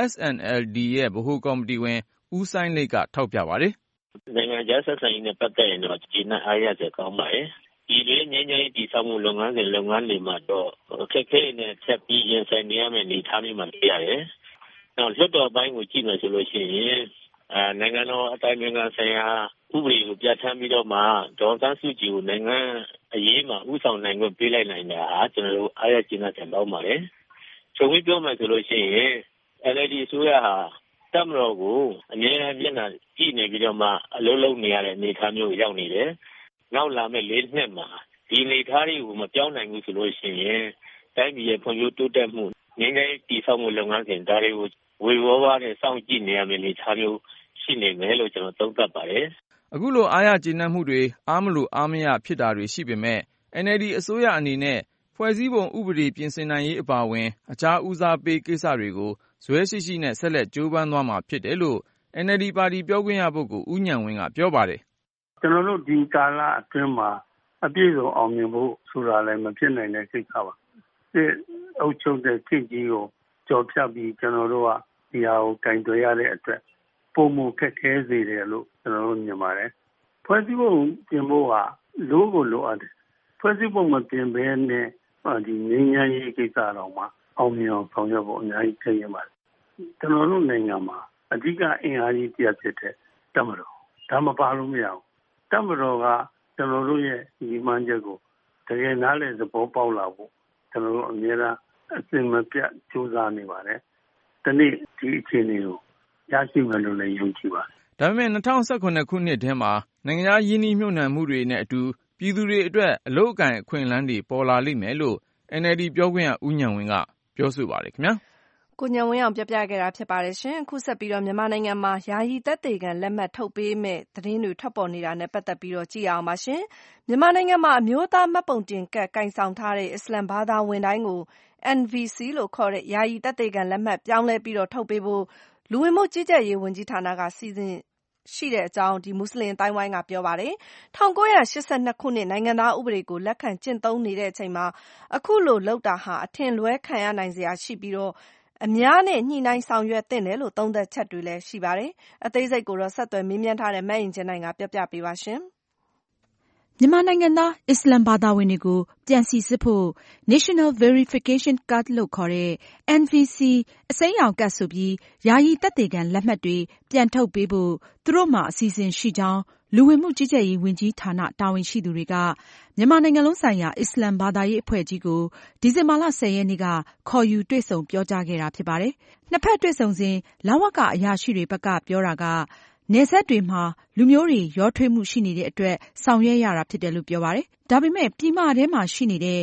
Speaker 7: SNLD ရဲ့ဗဟိုကော်မတီဝင်ဦးစိုင်းလိတ်ကထောက်ပြပါတယ်
Speaker 10: ။နိုင်ငံခြားဆက်ဆံရေးနဲ့ပတ်သက်ရင်တော့ကျေနပ်အားရစရာကောင်းပါတယ်။ဒီလိုငြိမ်းချမ်းရေးတည်ဆောက်မှုလုပ်ငန်းစဉ်တွေမှာတော့အခက်အခဲနဲ့ဆက်ပြီးရင်ဆိုင်နေရမယ့်အနေအထားမျိုးမှတွေ့ရတယ်။နောက်လွှတ်တော်ပိုင်းကိုကြည့်မယ်ဆိုလို့ရှိရင်နိုင်ငံတော်အတိုင်ပင်ခံဆိုင်ရာဥပဒေကိုပြဋ္ဌာန်းပြီးတော့မှဒေါ်စန်းစုကြည်ကိုနိုင်ငံအရေးမှာဥဆောင်နိုင်ခွင့်ပေးလိုက်နိုင်တာဟာကျွန်တော်တို့အားရကျေနပ်စရာကောင်းပါတယ်။ချုပ်ပြီးပြောမယ်ဆိုလို့ရှိရင် NLD အစိုးရဟာတပ်မတော်ကိုအမြဲတမ်းမျက်နှာကြည့်နေပြီးတော့မှအလုံးလုံးနေရတဲ့အနေအထားမျိုးရောက်နေတယ်။နောက်လာမယ့်၄နှစ်မှာဒီအနေအထားတွေကိုမပြောင်းနိုင်ဘူးဆိုလို့ရှိရင်တိုင်းပြည်ရဲ့ဖွံ့ဖြိုးတိုးတက်မှုငြိမ်းချမ်းရေးတည်ဆောက်မှုလုပ်ငန်းစဉ်ဒါတွေကိုဝေဝါးနဲ့စောင့်ကြည့်နေရမယ့်အနေအထားမျိုးရှိနေမယ်လို့ကျွန်တော်သုံးသပ်ပါတယ်
Speaker 7: ။အခုလိုအားရကျေနပ်မှုတွေအားမလို့အားမရဖြစ်တာတွေရှိပေမဲ့ NLD အစိုးရအနေနဲ့ဖွဲ့စည်းပုံဥပဒေပြင်ဆင်နိုင်ရေးအပါအဝင်အခြားဦးစားပေးကိစ္စတွေကိုဇွဲရှိရှိနဲ့ဆက်လက်ကြိုးပမ်းသွားမှာဖြစ်တယ်လို့ NLD ပါတီပြောခွင့်ရပုဂ္ဂိုလ်ဦးဉာဏ်ဝင်းကပြောပါတယ်
Speaker 9: ။ကျွန်တော်တို့ဒီကာလအတွင်းမှာအပြည့်စုံအောင်မြင်ဖို့ဆိုတာလည်းမဖြစ်နိုင်တဲ့ကိစ္စပါ။ဒီအုပ်ချုပ်တဲ့ခေတ်ကြီးကိုကြော်ဖြတ်ပြီးကျွန်တော်တို့ကဒီဟာကိုကင်တွယ်ရတဲ့အတွက်ပုံမှုခက်ခဲစေတယ်လို့ကျွန်တော်တို့မြင်ပါတယ်။ဖွဲ့စည်းပုံပြင်ဖို့ကလိုကိုလိုအပ်တယ်။ဖွဲ့စည်းပုံမပြင်ဘဲနဲ့ဒီငြိမ်းချမ်းရေးကိစ္စတော့မှအောင်မြင်အောင်ဆောင်ရွက်ဖို့အများကြီးခက်ရပါတယ်။ကျွန်တော်တို့နိုင်ငံမှာအဓိကအင်အားကြီးတရားဖြစ်တဲ့တပ်မတော်ဒါမပါလို့မရဘူး။တပ်မတော်ကကျွန်တော်တို့ရဲ့ဒီမှန်းချက်ကိုတကယ်နားလည်သဘောပေါက်လာဖို့ကျွန်တော်တို့အများအားအစင်မပြတ်ကြိုးစားနေပါတယ်။ဒီနေ့ဒီအခြေအနေကိုရရှိမယ်လို့လည်းယုံကြည်ပါတယ်
Speaker 7: ။ဒါပေမဲ့2019ခုနှစ်ထဲမှာနိုင်ငံခြားယင်းနှိမ့်ညွှန်နှံမှုတွေနဲ့အတူပြည်သူတွေအတွက်အလုပ်အကိုင်အခွင့်အလမ်းတွေပေါ်လာလိမ့်မယ်လို့ NLD ပြောခွင့်ရဦးဉာဏ်ဝင်းကပြောဆိုပါတယ်ခင်ဗျာ
Speaker 2: ။ကိုဉာဏ်ဝင်းအောင်ပြောပြခဲ့တာဖြစ်ပါတယ်ရှင်။အခုဆက်ပြီးတော့မြန်မာနိုင်ငံမှာယာယီသက်သေခံလက်မှတ်ထုတ်ပေးမဲ့သတင်းတွေထွက်ပေါ်နေတာနဲ့ပတ်သက်ပြီးတော့ကြည့်အောင်ပါရှင်။မြန်မာနိုင်ငံမှာအမျိုးသားမှတ်ပုံတင်ကတ်ကင်ဆောင်ထားတဲ့အစ္စလမ်ဘာသာဝင်တိုင်းကို NVC လို့ခေါ်တဲ့ယာယီသက်သေခံလက်မှတ်ပြောင်းလဲပြီးတော့ထုတ်ပေးဖို့လူဝင်မှုကြီးကြပ်ရေးဝန်ကြီးဌာနကစီစဉ်ရှိတဲ့အကြောင်းမွတ်စလင်အသိုင်းအဝိုင်းကပြောပါတယ်။1982ခုနှစ်နိုင်ငံသားဥပဒေကိုလက်ခံကျင့်သုံးနေတဲ့အချိန်မှာအခုလိုလုပ်တာဟာအထင်လွဲခံရနိုင်စရာရှိပြီးတော့အများနဲ့ညှိနှိုင်းဆောင်ရွက်သင့်တယ်လို့သုံးသပ်ချက်တွေလည်းရှိပါတယ်။အသေးစိတ်ကိုတော့ဆက်သွယ်မေးမြန်းထားတဲ့မအင်ကြင်းနိုင်ကပြောပြပေးပါရှင်။
Speaker 11: မြန်မာနိုင်ငံသားအစ္စလမ်ဘာသာဝင်တွေကိုပြန်စိစစ်ဖို့ National Verification Card လို့ခေါ်တဲ့ NVC အစိမ်းရောင်ကတ်ဆိုပြီးယာယီသက်သေခံလက်မှတ်တွေပြန်ထုတ်ပေးဖို့သူတို့မှာအစီအစဉ်ရှိကြောင်းလူဝင်မှုကြီးကြပ်ရေးဝန်ကြီးဌာနတာဝန်ရှိသူတွေကမြန်မာနိုင်ငံလုံးဆိုင်ရာအစ္စလမ်ဘာသာရေးအဖွဲ့ကြီးကိုဒီဇင်ဘာလ 10 ရက်နေ့ကခေါ်ယူတွေ့ဆုံပြောကြားခဲ့တာဖြစ်ပါတယ်။နှစ်ဖက်တွေ့ဆုံစဉ်လဝကအရာရှိတွေဘက်ကပြောတာကနယ်စပ်တွေမှာလူမျိုးတွေရောထွေးမှုရှိနေတဲ့အတွက်ဆောင်ရွက်ရတာဖြစ်တယ်လို့ပြောပါတယ်။ဒါပေမဲ့ပြည်မထဲမှာရှိနေတဲ့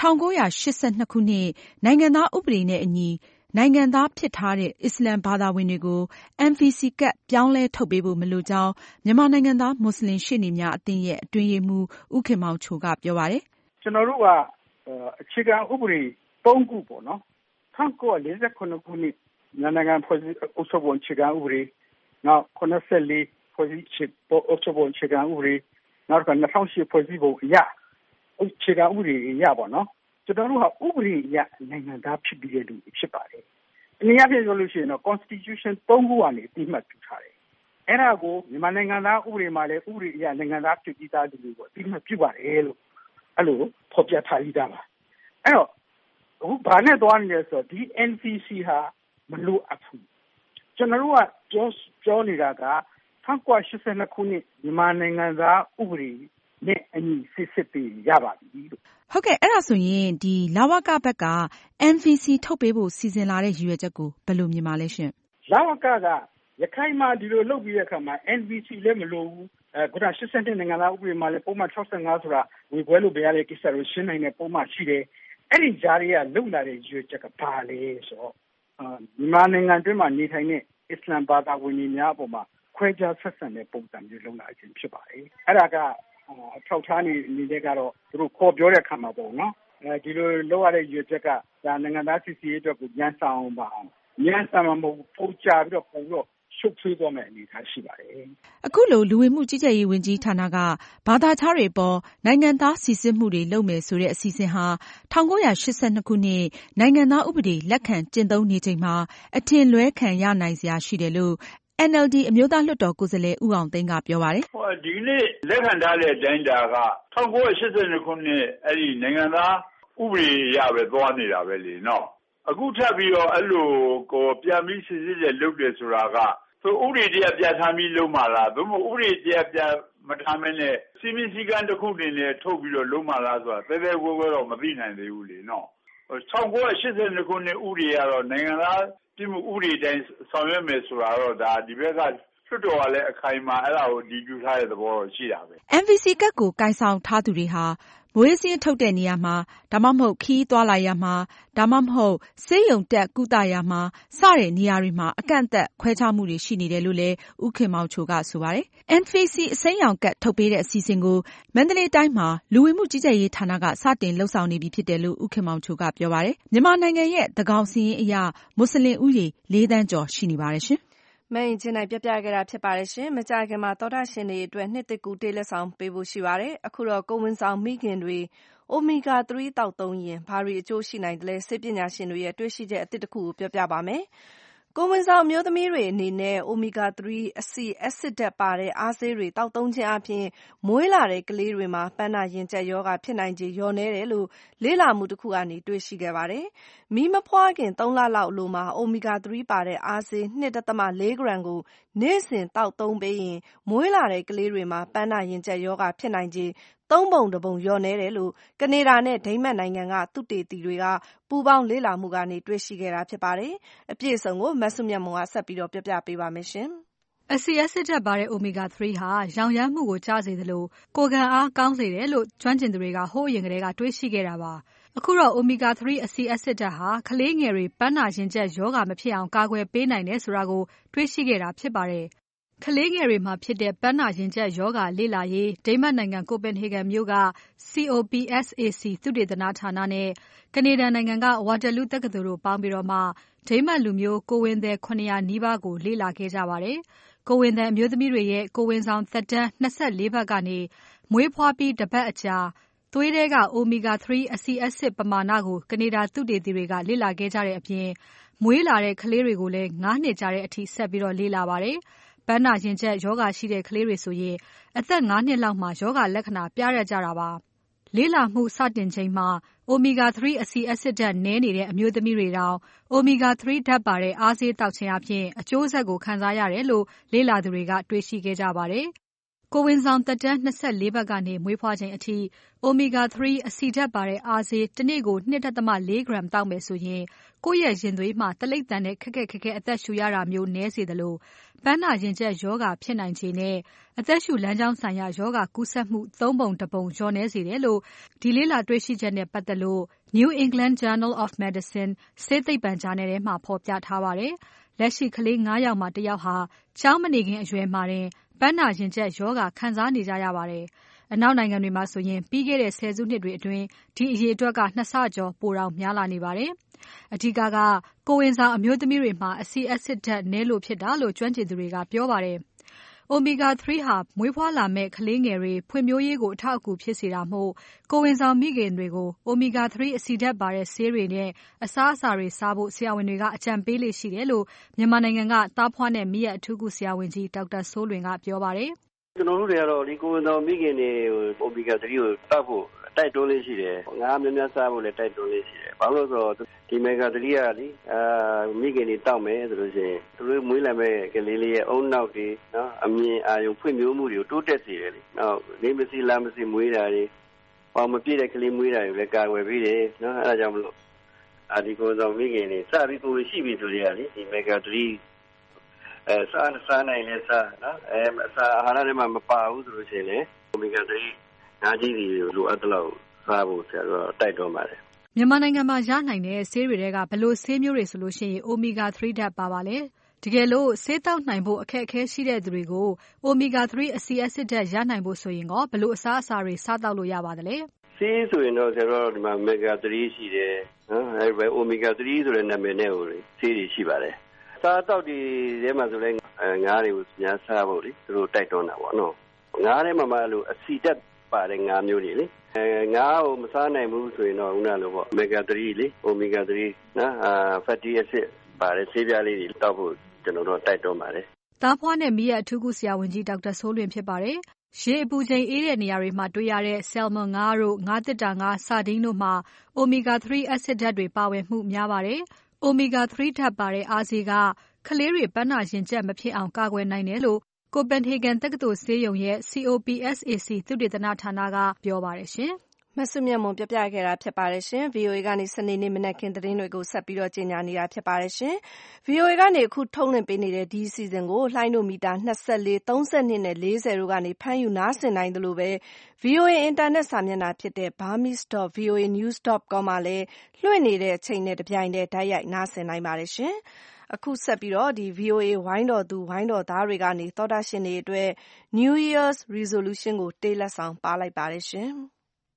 Speaker 11: 1982ခုနှစ်နိုင်ငံသားဥပဒေနဲ့အညီနိုင်ငံသားဖြစ်ထားတဲ့အစ္စလမ်ဘာသာဝင်တွေကို NVC ကတ်ပြောင်းလဲထုတ်ပေးဖို့မလိုကြောင်းမြန်မာနိုင်ငံသားမွတ်စလင်ရှေ့နေများအသင်းရဲ့အတွင်းရေးမှူးဦးခင်မောင်ချိုကပြောပါတယ်
Speaker 9: ။ကျွန်တော်တို့ကအခြေခံဥပဒေ3ခုပေါ့နော်။1948ခုနှစ်နိုင်ငံဖွဲ့စည်းအုပ်ချုပ်ပုံအခြေခံဥပဒေနောက်84ဖွဲ့စည်းအုပ်ချုပ်ပုံအခြေခံဥပဒေနောက်တစ်ခါ2008ဖွဲ့စည်းပုံအရအခြေခံဥပဒေအရပေါ့နော်ကျွန်တော်တို့ဟာဥပဒေအရနိုင်ငံသားဖြစ်ပြီးတဲ့လူဖြစ်ပါတယ်။အနည်းအားဖြင့်ပြောလို့ရှိရင်တော့ Constitution 3ခုကနေအတိအမှတ်ပြုထားတယ်အဲ့ဒါကိုမြန်မာနိုင်ငံသားဥပဒေမှာလည်းဥပဒေအရနိုင်ငံသားဖြစ်ပြီးသားသူတွေကိုအသိအမှတ်ပြုပါတယ်လို့အဲ့လိုဖော်ပြထားပြီးသားပါအဲ့တော့အခုဘာနဲ့သွားနေလဲဆိုတော့ဒီ NVC ဟာမလိုအပ်ဘူးကျွန်တော်တို့ကပြောနေတာက1982ခုနှစ်မြန်မာနိုင်ငံသားဥပဒေနဲ့အညီစစ်ပြီးရပါပြီလို့
Speaker 11: ဟုတ်ကဲ့အဲ့ဒါဆိုရင်ဒီလဝကဘက်က NVC ထုတ်ပေးဖို့စီစဉ်လာတဲ့ရည်ရွယ်ချက်ကိုဘယ်လိုမြင်ပါလဲရှင်
Speaker 9: လဝကရခိုင်မှာဒီလိုလုပ်ပြီးတဲ့အခါမှာ NVC လည်းမလိုဘူးခုန82နိုင်ငံသားဥပဒေမှာလည်းပုံမှန်65ဆိုတာဝေပွဲလို့ပြရတဲ့ကိစ္စကိုရှင်းနိုင်တဲ့ပုံမှန်ရှိတယ်အဲ့ဒီဂျားတွေကလုံလာတဲ့ရည်ရွယ်ချက်ကဘာလဲဆိုတော့မြန်မာနိုင်ငံတွင်းမှာနေထိုင်တဲ့အစ္စလမ်ဘာသာဝင်တွေများအပေါ်မှာခွဲခြားဆက်ဆံတဲ့ပုံစံမျိုးလုံလာခြင်းဖြစ်ပါတယ်အဲ့ဒါကအထောက်ထားနေတဲ့ကတော့သူတို့ခေါ်ပြောတဲ့အခါမှာပေါ့နော်ဒီလိုလောက်ရတဲ့ရွေးချက်ကဒါနိုင်ငံသားစစ်စီအတွက်ကိုညှဉ်းဆန်အောင်ပါညှဉ်းဆန်မှာမဟုတ်ပုံချပြီးတော့ပုံတော့ရှုပ်ထွေးသွားမယ့်အနေအထားရှိပါတယ်
Speaker 11: အခုလိုလူဝင်မှုကြီးကြပ်ရေးဝန်ကြီးဌာနကဘာသာခြားတွေပေါ်နိုင်ငံသားစိစစ်မှုတွေလုပ်မယ်ဆိုတဲ့အစီအစဉ်ဟာ1982ခုနှစ်နိုင်ငံသားဥပဒေလက်ခံကျင့်သုံးနေချိန်မှာအထင်လွဲခံရနိုင်စရာရှိတယ်လို့NLD အမျိုးသားလွှတ်တော်ကိုယ်စားလှယ်ဦးအောင်သိန်းကပြောပါတယ်
Speaker 4: ။ဒီနေ့လက်ခံထားတဲ့အတိုင်းတာက1982ခုနှစ်အဲ့ဒီနိုင်ငံသားဥပဒေအရပဲသွားနေတာပဲလေနော်။အခုထပ်ပြီးတော့အဲ့လိုကိုပြန်ပြီးစစ်စစ်တဲ့လုပ်တယ်ဆိုတာကသူဥပဒေတရားပြဋ္ဌာန်းပြီးလုပ်မှလားသို့မဟုတ်ဥပဒေတရားပြမထားမနဲ့စီမင်းစည်းကမ်းတစ်ခုတင်နဲ့ထုတ်ပြီးတော့လုပ်မှလားဆိုတာတဲဝဲတော့မသိနိုင်သေးဘူးလေနော်။1982ခုနှစ်ဥပဒေကတော့နိုင်ငံသားပြည်မှုဥပဒေတိုင်းဆောင်ရွက်မယ်ဆိုတာတော့ဒါဒီဘက်ကလွှတ်တော်ကလည်းအခိုင်အမာအဲ့ဒါကိုဒီပြုထားတဲ့သဘောတော့ရှိတာပဲ
Speaker 11: MVC ကတ်ကိုကိုင်ဆောင်ထားသူတွေဟာမွေးစင်းထုတ်တဲ့နေရာမှာဒါမှမဟုတ်ခီးသွားလာရမှာဒါမှမဟုတ်ဆေးရုံတက်ကုသရမှာစတဲ့နေရာတွေမှာအကန့်အသတ်ခွဲခြားမှုတွေရှိနေတယ်လို့လည်းဦးခင်မောင်ချိုကဆိုပါတယ်။ NVC အစိမ်းရောင်ကတ်ထုတ်ပေးတဲ့အစီအစဉ်ကိုမန္တလေးတိုင်းမှာလူဝင်မှုကြီးကြပ်ရေးဌာနကစတင်လှုပ်ဆောင်နေပြီဖြစ်တယ်လို့ဦးခင်မောင်ချိုကပြောပါတယ်။မြန်မာနိုင်ငံရဲ့သန်းခေါင်စာရင်းအရမွတ်စလင်ဦးရေ4 သန်းကျော်ရှိနေပါတယ်ရှင်
Speaker 2: ။မအင်ကြင်းနိုင်ပြပြခဲ့တာဖြစ်ပါတယ်ရှင်။မကြာခင်မှာသောတာရှင်တွေအတွက်နှစ်သစ်ကူးတေးလက်ဆောင်ပေးဖို့ရှိပါတယ်။အခုတော့ကိုဝင်ဆောင်မိခင်တွေOmega 3 တောက်သုံးရင်ဘာတွေအကျိုးရှိနိုင်သလဲဆေးပညာရှင်တွေရဲ့တွေ့ရှိချက်အသစ်တစ်ခုကိုပြောပြပါမယ်။ကိုဝင်ဆောင်မျိုးသမီးတွေအနေနဲ့ Omega 3 အဆီအက်ဆစ်ဓာတ်ပါတဲ့အားဆေးတွေတောက်သုံးခြင်းအပြင်မွေးလာတဲ့ကလေးတွေမှာပန်းနာရင်ကျက်ရောဂါဖြစ်နိုင်ခြေလျော့နည်းတယ်လို့လေ့လာမှုတစ်ခုကနေတွေ့ရှိခဲ့ပါတယ်။မီးမဖွားခင်3 လလောက်အလိုမှာ Omega 3ပါတဲ့အားဆေး 2.4 ဂရမ်ကိုနေ့စဉ်တောက်သုံးပေးရင်မွေးလာတဲ့ကလေးတွေမှာပန်းနာရင်ကျက်ရောဂါဖြစ်နိုင်ခြေ3 ပုံ 1 ပုံလျော့နည်းတယ်လို့ကနေဒါနဲ့ဒိန်းမတ်နိုင်ငံကသုတေသီတွေကပူးပေါင်းလေ့လာမှုကနေတွေ့ရှိခဲ့တာဖြစ်ပါတယ်။အပြည့်အစုံကိုမဆုမြတ်မွန်ကဆက်ပြီးတော့ပြောပြပေးပါမယ်ရှင်
Speaker 5: ။အဆီအက်ဆစ်ဓာတ်ပါတဲ့ Omega 3ဟာရောင်ရမ်းမှုကိုကျစေသလိုကိုယ်ခံအားကောင်းစေတယ်လို့ကျွမ်းကျင်သူတွေကဟိုးအရင်ကတည်းကတွေးရှိခဲ့တာပါ။အခုတော့ Omega 3 အဆီအက်ဆစ်ဓာတ်ဟာကလေးငယ်တွေပန်းနာရင်ကျက်ရောဂါမဖြစ်အောင်ကာကွယ်ပေးနိုင်တယ်ဆိုတာကိုတွေးရှိခဲ့တာဖြစ်ပါတယ်။ကလေးငယ်တွေမှာဖြစ်တဲ့ပန်းနာရင်ကျက်ရောဂါလေ့လာရေးဒိန်းမတ်နိုင်ငံကိုပင်ဟေဂန်မြို့က COPSAC သုတေသနဌာနနဲ့ကနေဒါနိုင်ငံက Waterloo တက္ကသိုလ်တို့ပေါင်းပြီးတော့မှဒိန်းမတ်လူမျိုးကိုဝင်သည်900နီးပါးကိုလေ့လာခဲ့ကြပါတယ်။ကိုဝင်သည်အမျိုးသမီးတွေရဲ့ကိုဝင်ဆောင်သက်တမ်း24ပတ်ကနေမွေးဖွားပြီးတစ်ပတ်အကြာသွေးထဲက Omega 3 အဆီအက်ဆစ်ပမာဏကိုကနေဒါသုတေသီတွေကလေ့လာခဲ့ကြတဲ့အပြင်မွေးလာတဲ့ကလေးတွေကိုလည်း9 နှစ်ကြာတဲ့အထိဆက်ပြီးတော့လေ့လာပါတယ်။ပန်းနာရင်ကျက်ရောဂါရှိတဲ့ကလေးတွေဆိုရင်အသက်5 နှစ်လောက်မှာရောဂါလက္ခဏာပြရကြတာပါ။လေ့လာမှုစတင်ချိန်မှာ Omega 3 အဆီအက်ဆစ်ဓာတ်နည်းနေတဲ့အမျိုးသမီးတွေတောင် Omega 3 ဓာတ်ပါတဲ့အားဆေးတောက်ခြင်းအပြင်အကျိုးဆက်ကိုခံစားရတယ်လို့လေ့လာသူတွေကတွေ့ရှိခဲ့ကြပါတယ်။ကိုဝင်ဆောင်သက်တမ်း24ပတ်ကနေမွေးဖွားချိန်အထိ Omega 3 အဆီဓာတ်ပါတဲ့အားဆေးတစ်နေ့ကို 2.4 ဂရမ်တောက်မယ်ဆိုရင်ကိုယ့်ရဲ့ရင်သွေးမှာတလိပ်တန်နဲ့ခက်ခက်အသက်ရှူရတာမျိုးနည်းစေသလိုပန်းနာရင်ကျက်ရောဂါဖြစ်နိုင်ခြေနဲ့အသက်ရှူလမ်းကြောင်းဆိုင်ရာရောဂါကူးစက်မှု3 ပုံ 1 ပုံလျော့နည်းစေတယ်လို့ဒီလေ့လာတွေ့ရှိချက်နဲ့ပတ်သက်လို့ New England Journal of Medicine ဆေးသိပ္ပံဂျာနယ်ထဲမှာဖော်ပြထားပါတယ်။လက်ရှိကလေး9 ယောက်မှာ1 ယောက်ဟာကျောင်းမနေခင်အရွယ်မှာတင်ပန်းနာရင်ကျက်ရောဂါခံစားနေကြရပါတယ်။အနောက်နိုင်ငံတွေမှာဆိုရင်ပြီးခဲ့တဲ့ဆယ်စုနှစ်တွေအတွင်းဒီအရေအတွက်က2 ဆကျော်ပိုတောင်များလာနေပါတယ်။အဓိကကိုဝင်ဆောင်အမျိုးသမီးတွေမှာအဆီအက်ဆစ်ဓာတ်နည်းလို့ဖြစ်တာလို့ကျွမ်းကျင်သူတွေကပြောပါတယ်။ Omega 3 ဟာမွေးဖွားလာမဲ့ကလေးငယ်တွေဖွံ့ဖြိုးရေးကိုအထောက်အကူဖြစ်စေတာမို့ကိုယ်ဝန်ဆောင်မိခင်တွေကို Omega 3 အဆီဓာတ်ပါတဲ့ဆေးတွေနဲ့အစားအစာတွေစားဖို့ဆရာဝန်တွေကအကြံပေးလေ့ရှိတယ်လို့မြန်မာနိုင်ငံကသားဖွားနဲ့မိရက်အထူးကုဆရာဝန်ကြီးဒေါက်တာစိုးလွင်ကပြောပါတယ်
Speaker 12: ။ကျွန်တော်တို့တွေကတော့ဒီကိုယ်ဝန်ဆောင်မိခင်တွေ Omega 3 ကိုတောက်ဖို့တိုက်တွန်းလေးရှိတယ်။ငါးများများစားဖို့လည်းတိုက်တွန်းလေးရှိတယ်။ဘာလို့လဲဆိုတော့ဒီ Omega 3 ကလေမိခင်တွေတောက်မယ်ဆိုလို့ရှိရင်သူတို့မွေးလာမဲ့ကလေးလေးရဲ့အုံနောက်တွေနော်အမြင်အာရုံဖွံ့ဖြိုးမှုတွေကိုတိုးတက်စေတယ်လေ။နောက်နေမစီလာမစီမွေးတာတွေပေါမပြည့်တဲ့ကလေးမွေးတာတွေလည်းကာကွယ်ပေးတယ်နော်အဲဒါကြောင့်မလို့ဒီကိုယ်ဆောင်မိခင်တွေစပြီးကိုယ်ရှိပြီဆိုတွေကလေဒီ Omega 3စားနိုင်လဲစားနော်အစာအာဟာရတွေမှာမပါဘူးဆိုလို့ရှိရင်လေ Omega 3ငါးကြီးတွေလိုအပ်တဲ့လောက်စားဖို့ဆရာတို့တိုက်တွန်းပါတယ်
Speaker 5: မြန်မာနိုင်ငံမှာရနိုင်တဲ့ဆေးတွေကဘလို့ဆေးမျိုးတွေဆိုလို့ရှိရင် Omega 3 ဓာတ်ပါပါလေတကယ်လို့ဆေးတောက်နိုင်ဖို့အခက်အခဲရှိတဲ့သူတွေကို Omega 3 အဆီအက်ဆစ်ဓာတ်ရနိုင်ဖို့ဆိုရင်ဘလို့အစားအစာတွေစားတောက်လို့ရပါသလဲ
Speaker 12: ဆေးဆိုရင်တော့ဆရာတို့ဒီမှာ Omega 3 ရှိတယ်နော်အဲဒီ Omega 3 ဆိုတဲ့နာမည်နဲ့ဟိုဆေးတွေရှိပါတယ်စားတောက်တွေထဲမှာဆိုလဲငါးတွေကိုများစားဖို့လေသူတို့တိုက်တွန်းတာပေါ့နော်ငါးထဲမှာမှလို့အဆီဓာတ်ပါတဲ့ငါးမျိုးတွေလေငါးကိုမစားနိုင်ဘူးဆိုရင်တော့ဦးနာလို့ပေါ့ Omega 3 လေ Omega 3နော်fatty acid ပါတဲ့ဆေးပြားလေးတွေတောက်ဖို့ကျွန်တော်တို့တိုက်တွန်းပါတယ်
Speaker 5: သားဖွားနဲ့မိရအထူးကုဆရာဝန်ကြီးဒေါက်တာစိုးလွင်ဖြစ်ပါတယ်ရေအပူချိန်အေးတဲ့နေရာတွေမှာတွေ့ရတဲ့ salmon ငါးတို့ငါးသတ္တာငါး sardine တို့မှာ Omega 3 acid ဓာတ်တွေပါဝင်မှုများပါတယ်။ Omega 3 ဓာတ်ပါတဲ့အားဆေးကကလေးတွေပန်းနာရင်ကျက်မဖြစ်အောင်ကာကွယ်နိုင်တယ်လို့ Copenhagen တက္ကသိုလ်ဆေးရုံရဲ့ COPSAC သုတေသနဌာနကပြောပါတယ်ရှင်
Speaker 2: ။မစုမြတ်မွန်ပြပြခဲ့တာဖြစ်ပါတယ်ရှင်။ VOA ကနေစနေနေ့မနက်ခင်းသတင်းတွေကိုဆက်ပြီးကြေညာနေတာဖြစ်ပါတယ်ရှင်။ VOA ကနေအခုထုတ်လွှင့်ပေးနေတဲ့ဒီအစီအစဉ်ကိုလှိုင်းဒိုမီတာ24 32နဲ့40တို့ကနေဖမ်းယူနားဆင်နိုင်သလိုပဲ VOA အင်တာနက်စာမျက်နှာဖြစ်တဲ့ burmese.voanews.com မှာလည်းလွှင့်နေတဲ့အချိန်နဲ့တပြိုင်တည်းတိုက်ရိုက်နားဆင်နိုင်ပါတယ်ရှင်။အခုဆက်ပြီးတော့VOA ဝိုင်းတော်သူဝိုင်းတော်သားတွေကနေသောတာရှင်တွေအတွက် New Year's Resolution ကိုတေးလက်ဆောင်ပါလိုက်ပါတယ်ရှင်။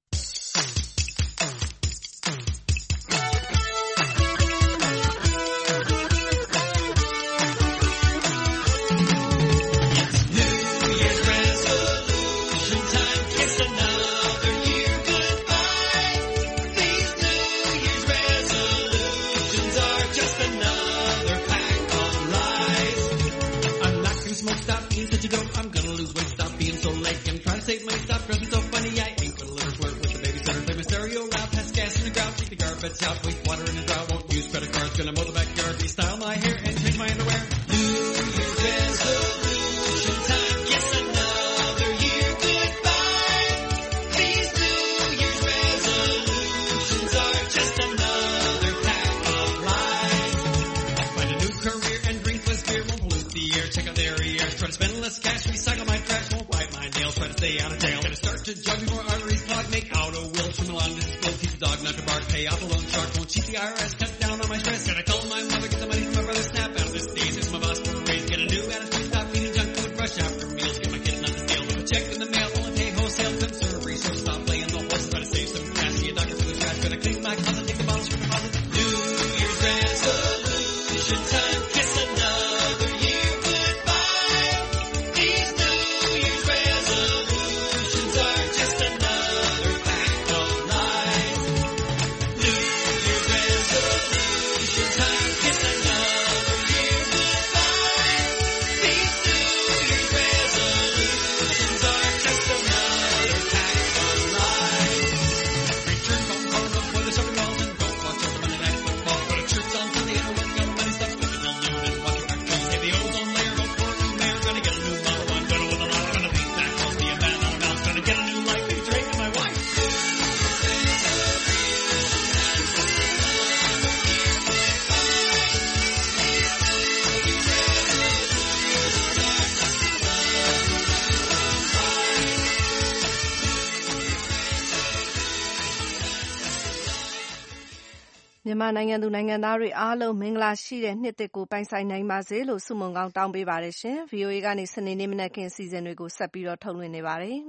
Speaker 13: Save money, stop dressing so funny. I ain't gonna let her flirt with the babysitter. Play my stereo loud, pass gas in the ground, keep the garbage out, waste water in the drought. Won't use credit cards, gonna mow the backyard, restyle my hair and change my underwear. New Year's resolution time, yes another year goodbye. These New Year's resolutions are just another pack of lies. Find a new career and drink less beer, won't pollute the air. Check out the area, try to spend less cash, recycle my trash, won't bite my nails, try to stay out of jail. Gonna start to jog before arteries clog, make out a will, trim along this spill, teach the dog not to bark, pay off the loan shark, won't cheat the IRS, cut down on my stress. Gotta call my mother, get the money from my brother, snap out of this stage, it's my boss for a raise. Get a new attitude, stop eating junk food, brush after meals, get my kids not to steal. Leave a check in the mail, only pay wholesale, conservatory, so stop playing the horse, try to save some cash, see a doctor for the trash, gotta clean my closet, take the bottles from the closet. New Year's resolution time, kiss another year goodbye. These New Year's resolutions are just another pack of lies. New Year's resolution time, kiss another year goodbye. These New Year's resolutions are just another pack of lies. Return home, call up for the shopping malls and don't watch all the Monday night football. Go to church on Sunday and work on money stuff. Look at the noon and watch your cartoons. Hey, the ozone layer, vote for a new mayor. Gonna get a new Model 1, gonna win the lotto, gonna beat back home, be a man on a mouse. Gonna get a new life, maybe trade with my wife.
Speaker 2: မြန်မာနိုင်ငံသူနိုင်ငံသားတွေအားလုံးမင်္ဂလာရှိတဲ့နှစ်သစ်ကိုပိုင်ဆိုင်နိုင်ပါစေလို့ဆုမွန်ကောင်းတောင်းပေးပါတယ်ရှင်။ VOA ကနေစနေနေ့မနက်ခင်းအစီအစဉ်တွေကိုဆက်ပြီးတော့ထုတ်လွှင့်နေပါတယ်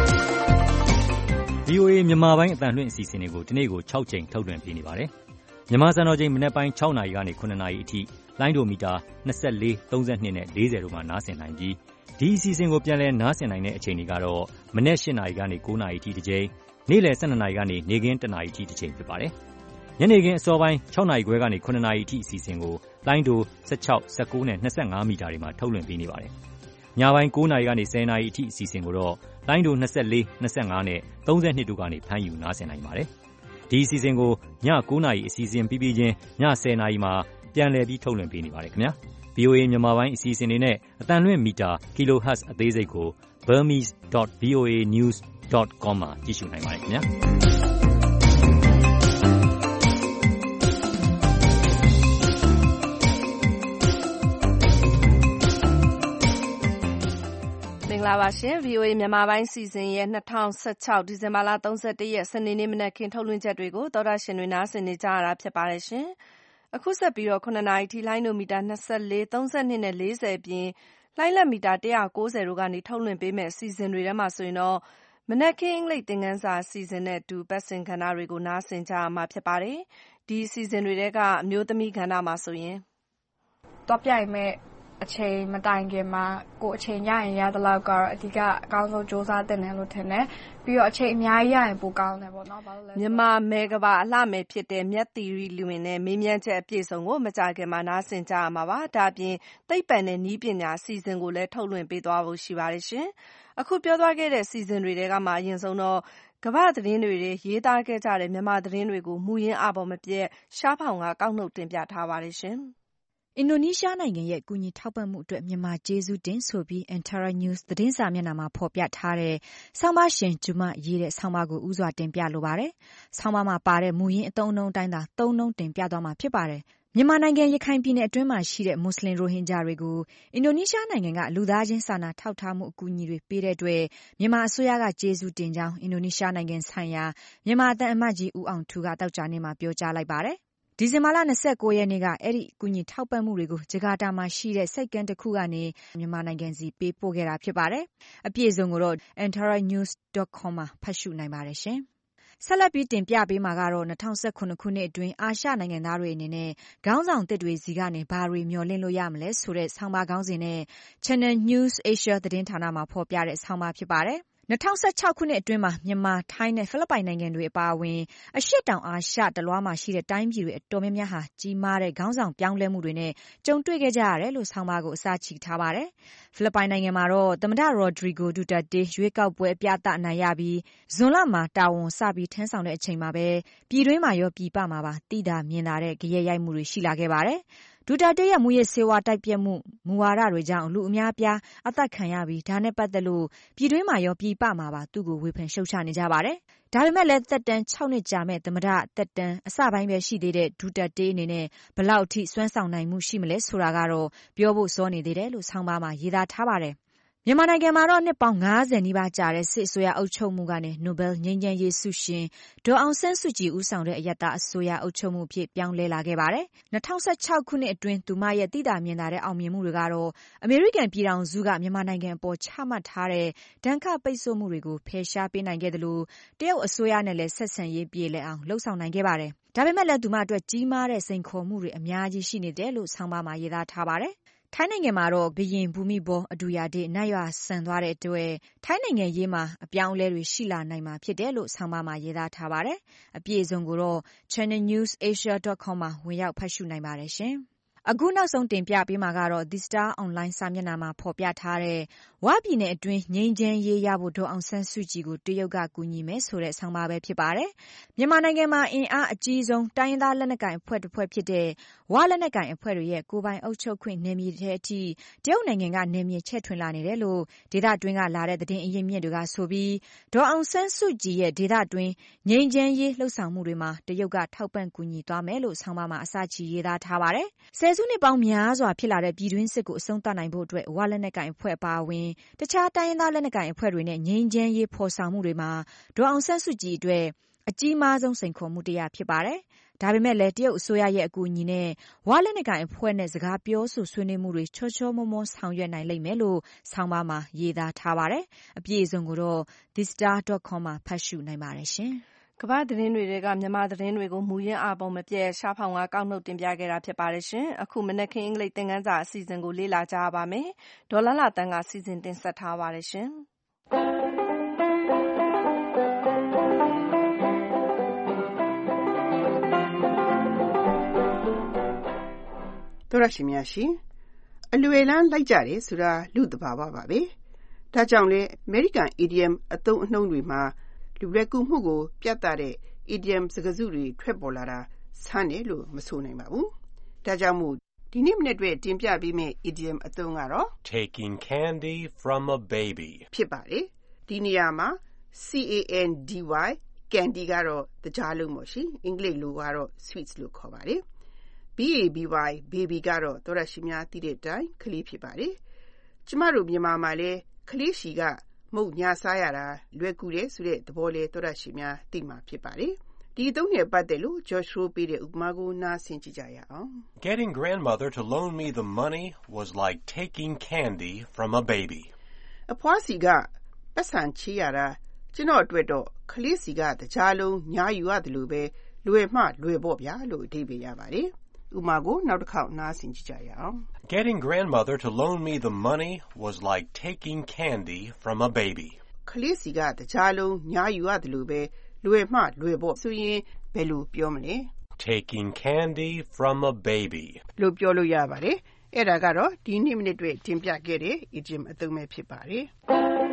Speaker 14: ။ VOA မြန်မာပိုင်းအသံလွှင့်အစီအစဉ်တွေကိုဒီနေ့ကို6ချိန်ထုတ်လွှင့်ပေးနေပါတယ်။မြန်မာစံတော်ချိန်မနက်ပိုင်း6နာရီကနေ9နာရီအထိလိုင်းဒိုမီတာ24 32နဲ့40တို့မှာနားဆင်နိုင်ပြီးဒီအစီအစဉ်ကိုပြန်လည်နားဆင်နိုင်တဲ့အချိန်တွေကတော့မနက်8နာရီကနေ9နာရီအထိတစ်ချိန်နေ့လယ်12နာရီကနေနေ့ခင်း1နာရီအထိတစ်ချိန်ဖြစ်ပါတယ်။ညနေခင်းအစောပိုင်း6နာရီခွဲကနေ9နာရီအထိအစီအစဉ်ကိုလိုင်းဒို16 19နဲ့25မီတာတွေမှာထုတ်လွှင့်ပေးနေပါတယ်။ညပိုင်း9နာရီကနေ10နာရီအထိအစီအစဉ်ကိုတော့လိုင်းဒို24 25နဲ့32တို့ကနေဖမ်းယူနားဆင်နိုင်ပါတယ်။ဒီအစီအစဉ်ကိုည9နာရီအစီအစဉ်ပြီးပြီးချင်းည10နာရီမှာပြန်လည်ပြီးထုတ်လွှင့်ပေးနေပါတယ်ခင်ဗျာ။ VOA မြန်မာပိုင်းအစီအစဉ်တွေနဲ့အတန်လွှင့်မီတာ kilohertz အသေးစိတ်ကို burmese.voanews.com မှာကြည့်ရှုနိုင်ပါတယ်ခင်ဗျာ။
Speaker 2: မင်္ဂလာပါရှင် VOA မြန်မာပိုင်းစီစဉ်ရဲ့2016ဒီဇင်ဘာလ31ရက်စနေနေ့မနက်ခင်းထုတ်လွှင့်ချက်တွေကိုသောတာရှင်တွေနားဆင်နေကြရတာဖြစ်ပါတယ်ရှင်။အခုဆက်ပြီးတော့9နာရီထိလိုင်းဒိုမီတာ24 32နဲ့40ပြင်လိုင်းလက်မီတာ190တို့ကနေထုတ်လွှင့်ပေးမဲ့အစီအစဉ်တွေထဲမှာဆိုရင်တော့မနက်ခင်းအင်္ဂလိပ်သင်ခန်းစာအစီအစဉ်နဲ့အတူပတ်စင်ကဏ္ဍတွေကိုနားဆင်ကြရမှာဖြစ်ပါတယ်။ဒီအစီအစဉ်တွေထဲကအမျိုးသမီးကဏ္ဍမှာဆိုရင်
Speaker 15: တော့ပြိုင်မဲ့အချိန်မတိုင်ခင်မှာကိုအချိန်ရရင်ရသလောက်ကတော့အဓိကအကောင်းဆုံးစူးစမ်းတင်တယ်လို့ထင်တယ်ပြီးတော့အချိန်အများကြီးရရင်ပိုကောင်းတယ်ပေါ့နော်ဘာလို့လဲ
Speaker 2: မြန်မာမဲကဘာအလှမယ်ဖြစ်တဲ့မြတ်သီရိလူဝင်နဲ့မေးမြန်းချက်အပြည့်စုံကိုမကြခင်မှာနားဆင်ကြရမှာပါဒါအပြင်သိပ္ပံနဲ့နည်းပညာအစီအစဉ်ကိုလည်းထုတ်လွှင့်ပေးသွားဖို့ရှိပါတယ်ရှင်အခုပြောသွားခဲ့တဲ့အစီအစဉ်တွေထဲကမှအရင်ဆုံးတော့ကမ္ဘာသတင်းတွေရေးသားခဲ့ကြတဲ့မြန်မာသတင်းတွေကိုမူရင်းအပေါ်မပြတ်ရှားဖောင်ကကောက်နှုတ်တင်ပြထားပါတယ်ရှင်
Speaker 11: အင်ဒိုနီးရှားနိုင်ငံရဲ့ကူညီထောက်ပံ့မှုအတွက်မြန်မာကျေးဇူးတင်ဆိုပြီး Antara News သတင်းစာမျက်နှာမှာဖော်ပြထားတဲ့ဆောင်းပါးရှင်ဂျူမရေးတဲ့ဆောင်းပါးကိုဥစွာတင်ပြလိုပါတယ်။ဆောင်းပါးမှာပါတဲ့မူရင်းအသုံးအနှုန်းတိုင်းသာသုံးနှုန်းတင်ပြသွားမှာဖြစ်ပါတယ်။မြန်မာနိုင်ငံရခိုင်ပြည်နယ်အတွင်းမှာရှိတဲ့မွတ်စလင်ရိုဟင်ဂျာတွေကိုအင်ဒိုနီးရှားနိုင်ငံကလူသားချင်းစာနာထောက်ထားမှုအကူအညီတွေပေးတဲ့အတွက်မြန်မာအစိုးရကကျေးဇူးတင်ကြောင်းအင်ဒိုနီးရှားနိုင်ငံဆိုင်ရာမြန်မာအသံအမတ်ကြီးဦးအောင်ထူးကတောက်ကြနေမှာပြောကြားလိုက်ပါတယ်။ဒီဇင်ဘာလ29ရက်နေ့ကအဲ့ဒီကူညီထောက်ပံ့မှုတွေကိုဂျကာတာမှာရှိတဲ့စိတ်ကန်းတစ်ခုကနေမြန်မာနိုင်ငံစီပေးပို့ခဲ့တာဖြစ်ပါတယ်။အပြည့်အစုံကိုတော့ antaranews.com မှာဖတ်ရှုနိုင်ပါတယ်ရှင်။ဆက်လက်ပြီးတင်ပြပေးမှာကတော့2019ခုနှစ်အတွင်းအာရှနိုင်ငံသားတွေအနေနဲ့ခေါင်းဆောင်သစ်တွေစီကနေဘာတွေမျှော်လင့်လို့ရမလဲဆိုတဲ့ဆောင်းပါးခေါင်းစဉ်နဲ့ Channel News Asia သတင်းဌာနမှာဖော်ပြတဲ့ဆောင်းပါးဖြစ်ပါတယ်။2016ခုနှစ်အတွင်းမှာမြန်မာထိုင်းနဲ့ဖိလစ်ပိုင်နိုင်ငံတွေအပါအဝင်အရှေ့တောင်အာရှတလွှားမှာရှိတဲ့တိုင်းပြည်တွေအတော်များများဟာကြီးမားတဲ့ခေါင်းဆောင်ပြောင်းလဲမှုတွေနဲ့ကြုံတွေ့ခဲ့ကြရတယ်လို့ဆောင်းပါးကိုအစချီထားပါတယ်။ဖိလစ်ပိုင်နိုင်ငံမှာတော့သမ္မတရိုဒရီဂိုဒူတာတေးရွေးကောက်ပွဲအပြတ်အနိုင်ရပြီးဇွန်လမှာတာဝန်စပြီးထမ်းဆောင်တဲ့အချိန်မှာပဲပြည်တွင်းမှာရောပြည်ပမှာပါတိတာမြင်တာတဲ့ကြရဲရိုက်မှုတွေရှိလာခဲ့ပါတယ်။ဒူတာတေးရဲ့မူရစ်ဆေးဝါးတိုက်ပြက်မှုမူဝါဒတွေကြောင့်လူအများပြားအသက်ခံရပြီးဒါနဲ့ပတ်သက်လို့ပြည်တွင်းမှာရောပြည်ပမှာပါသူ့ကိုဝေဖန်ရှုတ်ချနေကြပါတယ်။ဒါပေမဲ့လည်းသက်တမ်း6နှစ်ကြာမဲ့သမ္မတသက်တမ်းအစပိုင်းပဲရှိသေးတဲ့ဒူတာတေးအနေနဲ့ဘလောက်အထိစွမ်းဆောင်နိုင်မှုရှိမလဲဆိုတာကတော့ပြောဖို့စောနေသေးတယ်လို့ဆောင်းပါးမှာရေးသားထားပါတယ်။မြန်မာနိုင်ငံမှာတော့နှစ်ပေါင်း50နီးပါးကြာတဲ့စစ်အစိုးရအုပ်ချုပ်မှုကနေနိုဘယ်ငြိမ်းချမ်းရေးဆုရှင်ဒေါ်အောင်ဆန်းစုကြည်ဦးဆောင်တဲ့အယက်သားအစိုးရအုပ်ချုပ်မှုဖြစ်ပြောင်းလဲလာခဲ့ပါတယ်။2016ခုနှစ်အတွင်းသူမရဲ့တည်တာမြင်တာတဲ့အောင်မြင်မှုတွေကတော့အမေရိကန်ပြည်ထောင်စုကမြန်မာနိုင်ငံအပေါ်ချမှတ်ထားတဲ့ဒဏ်ခတ်ပိတ်ဆို့မှုတွေကိုဖယ်ရှားပေးနိုင်ခဲ့တယ်လို့တရုတ်အစိုးရနဲ့လည်းဆက်ဆံရေးပြေလည်အောင်လှုံ့ဆော်နိုင်ခဲ့ပါတယ်။ဒါပေမဲ့လည်းသူမအတွက်ကြီးမားတဲ့စိန်ခေါ်မှုတွေအများကြီးရှိနေတယ်လို့ဆောင်းပါးမှာရေးသားထားပါတယ်။ထိုင်းနိုင်ငံမှာတော့ဘရင်ဘူမိဘောအဒူယာဒေနတ်ရွာဆန်သွားတဲ့အတွက်ထိုင်းနိုင်ငံရေးမှာအပြောင်းအလဲတွေရှိလာနိုင်မှာဖြစ်တယ်လို့ဆောင်းပါးမှာရေးသားထားပါတယ်။အပြည့်အစုံကိုတော့ channelnewsasia.com မှာဝင်ရောက်ဖတ်ရှုနိုင်ပါတယ်ရှင်။အခုနောက်ဆုံးတင်ပြပေးမှာကတော့ The Star Online စာမျက်နှာမှာဖော်ပြထားတဲ့ဝပြည်နယ်အတွင်းငြိမ်းချမ်းရေးရဖို့ဒေါ်အောင်ဆန်းစုကြည်ကိုတရုတ်ကကူညီမယ်ဆိုတဲ့ဆောင်းပါးပဲဖြစ်ပါတယ်။မြန်မာနိုင်ငံမှာအင်အားအကြီးဆုံးတိုင်းရင်းသားလက်နက်ကိုင်အဖွဲ့တစ်ဖွဲ့ဖြစ်တဲ့ဝလက်နက်ကိုင်အဖွဲ့တွေရဲ့ကိုယ်ပိုင်အုပ်ချုပ်ခွင့်နယ်မြေတဲ့အထိတရုတ်နိုင်ငံကနယ်မြေချဲ့ထွင်လာနေတယ်လို့ဒေသတွင်းကလာတဲ့သတင်းအရင်းမြစ်တွေကဆိုပြီးဒေါ်အောင်ဆန်းစုကြည်ရဲ့ဒေသတွင်းငြိမ်းချမ်းရေးလှုပ်ဆောင်မှုတွေမှာတရုတ်ကထောက်ပံ့ကူညီသွားမယ်လို့ဆောင်းပါးမှာအစချီရေးသားထားပါတယ်။ဆယ်စုနှစ်ပေါင်းများစွာဖြစ်လာတဲ့ပြည်တွင်းစစ်ကိုအဆုံးသတ်နိုင်ဖို့အတွက်ဝလက်နက်ကိုင်အဖွဲ့ပါဝင်တခြားတိုင်းရင်းသားလက်နက်ကိုင်အဖွဲ့တွေနဲ့ငြိမ်းချမ်းရေးဖော်ဆောင်မှုတွေမှာဒေါ်အောင်ဆန်းစုကြည်အတွက်အကြီးမားဆုံးစိန်ခေါ်မှုတရားဖြစ်ပါတယ်။ဒါပေမဲ့လည်းတရုတ်အစိုးရရဲ့အကူအညီနဲ့ဝလက်နက်ကိုင်အဖွဲ့နဲ့စကားပြောဆိုဆွေးနွေးမှုတွေချောချောမောမောဆောင်ရွက်နိုင်လိမ့်မယ်လို့ဆောင်းပါးမှာရေးသားထားပါတယ်။အပြည့်အစုံကိုတော့ thestar.com မှာဖတ်ရှုနိုင်ပါတယ်ရှင်။
Speaker 2: ကမ္ဘာသတင်းတွေကမြန်မာသတင်းတွေကိုမူရင်းအားပုံမပြည့်ရှားဖောင်ကကောက်နှုတ်တင်ပြခဲ့တာဖြစ်ပါတယ်ရှင်။အခုမနက်ခင်းအင်္ဂလိပ်သင်ခန်းစာအစီအစဉ်ကိုလေ့လာကြပါမယ်။ဒေါ်လာလာတန်းကစီစဉ်တင်ဆက်ထားပါတယ်ရှင်။
Speaker 16: တော်ရရှိများရှင်အလွယ်လန်းလိုက်ကြတယ်ဆိုတာလူတဘာဝပါပဲ။ဒါကြောင့်လေ American idiom အသုံးအနှုန်းတွေမှာလူရက်ကူမှုကိုပြသတဲ့ idiom စကားစုတွေထွက်ပေါ်လာတာဆန်းတယ်လို့မဆိုနိုင်ပါဘူး။ဒါကြောင့်မို့ဒီနေ့မနေ့တွေ့တင်ပြပေးမယ့် idiom အသုံးကတော့
Speaker 17: taking candy from a baby
Speaker 16: ဖြစ်ပါတယ်။ဒီနေရာမှာ candy candy ကတော့တကြားလုံးပေါ့ရှင်။အင်္ဂလိပ်လိုကတော့ sweets လို့ခေါ်ပါတယ်။ baby baby ကတော့တော်ရရှိများသိတဲ့အတိုင်းကလေးဖြစ်ပါတယ်။ကျမတို့မြန်မာမှာလည်းကလေးရှိကမုတ်ညာစားရတာလွယ်ကူတယ်ဆိုတဲ့သဘောလေးတော်ရရှိများသိမှာဖြစ်ပါတယ်။ဒီအသုံးနဲ့ပတ်သက်လို့ Joshua ပေးတဲ့ဥပမာကိုနားဆင်ကြည့်ကြရအောင်။
Speaker 17: Getting grandmother to loan me the money was like taking candy from a baby.
Speaker 16: အဖွားစီကပတ်စံချေးရတာကျွန်တော်အတွက်တော့ကလေးစီကတကြားလုံးညာယူရတယ်လို့ပဲလွယ်မှလွယ်ပေါ့ဗျာလို့အဓိပ္ပာယ်ရပါတယ်။ ဥပမာကိုနောက်တစ်ခေါက်နားဆင်ကြည့်ကြရအောင်။
Speaker 17: Getting grandmother to loan me the money was like taking candy from a baby.
Speaker 16: ကလေးစီကတကြားလုံးညာယူရတယ်လို့ပဲလွယ်မှလွယ်ပေါ့ဆိုရင်ဘယ်လိုပြောမလဲ
Speaker 17: Taking candy from a baby
Speaker 16: လို့ပြောလို့ရပါတယ်။အဲ့ဒါကတော့ဒီနေ့မိနစ်တွေတင်ပြခဲ့တဲ့ idiom အသုံးပဲဖြစ်ပါတယ်။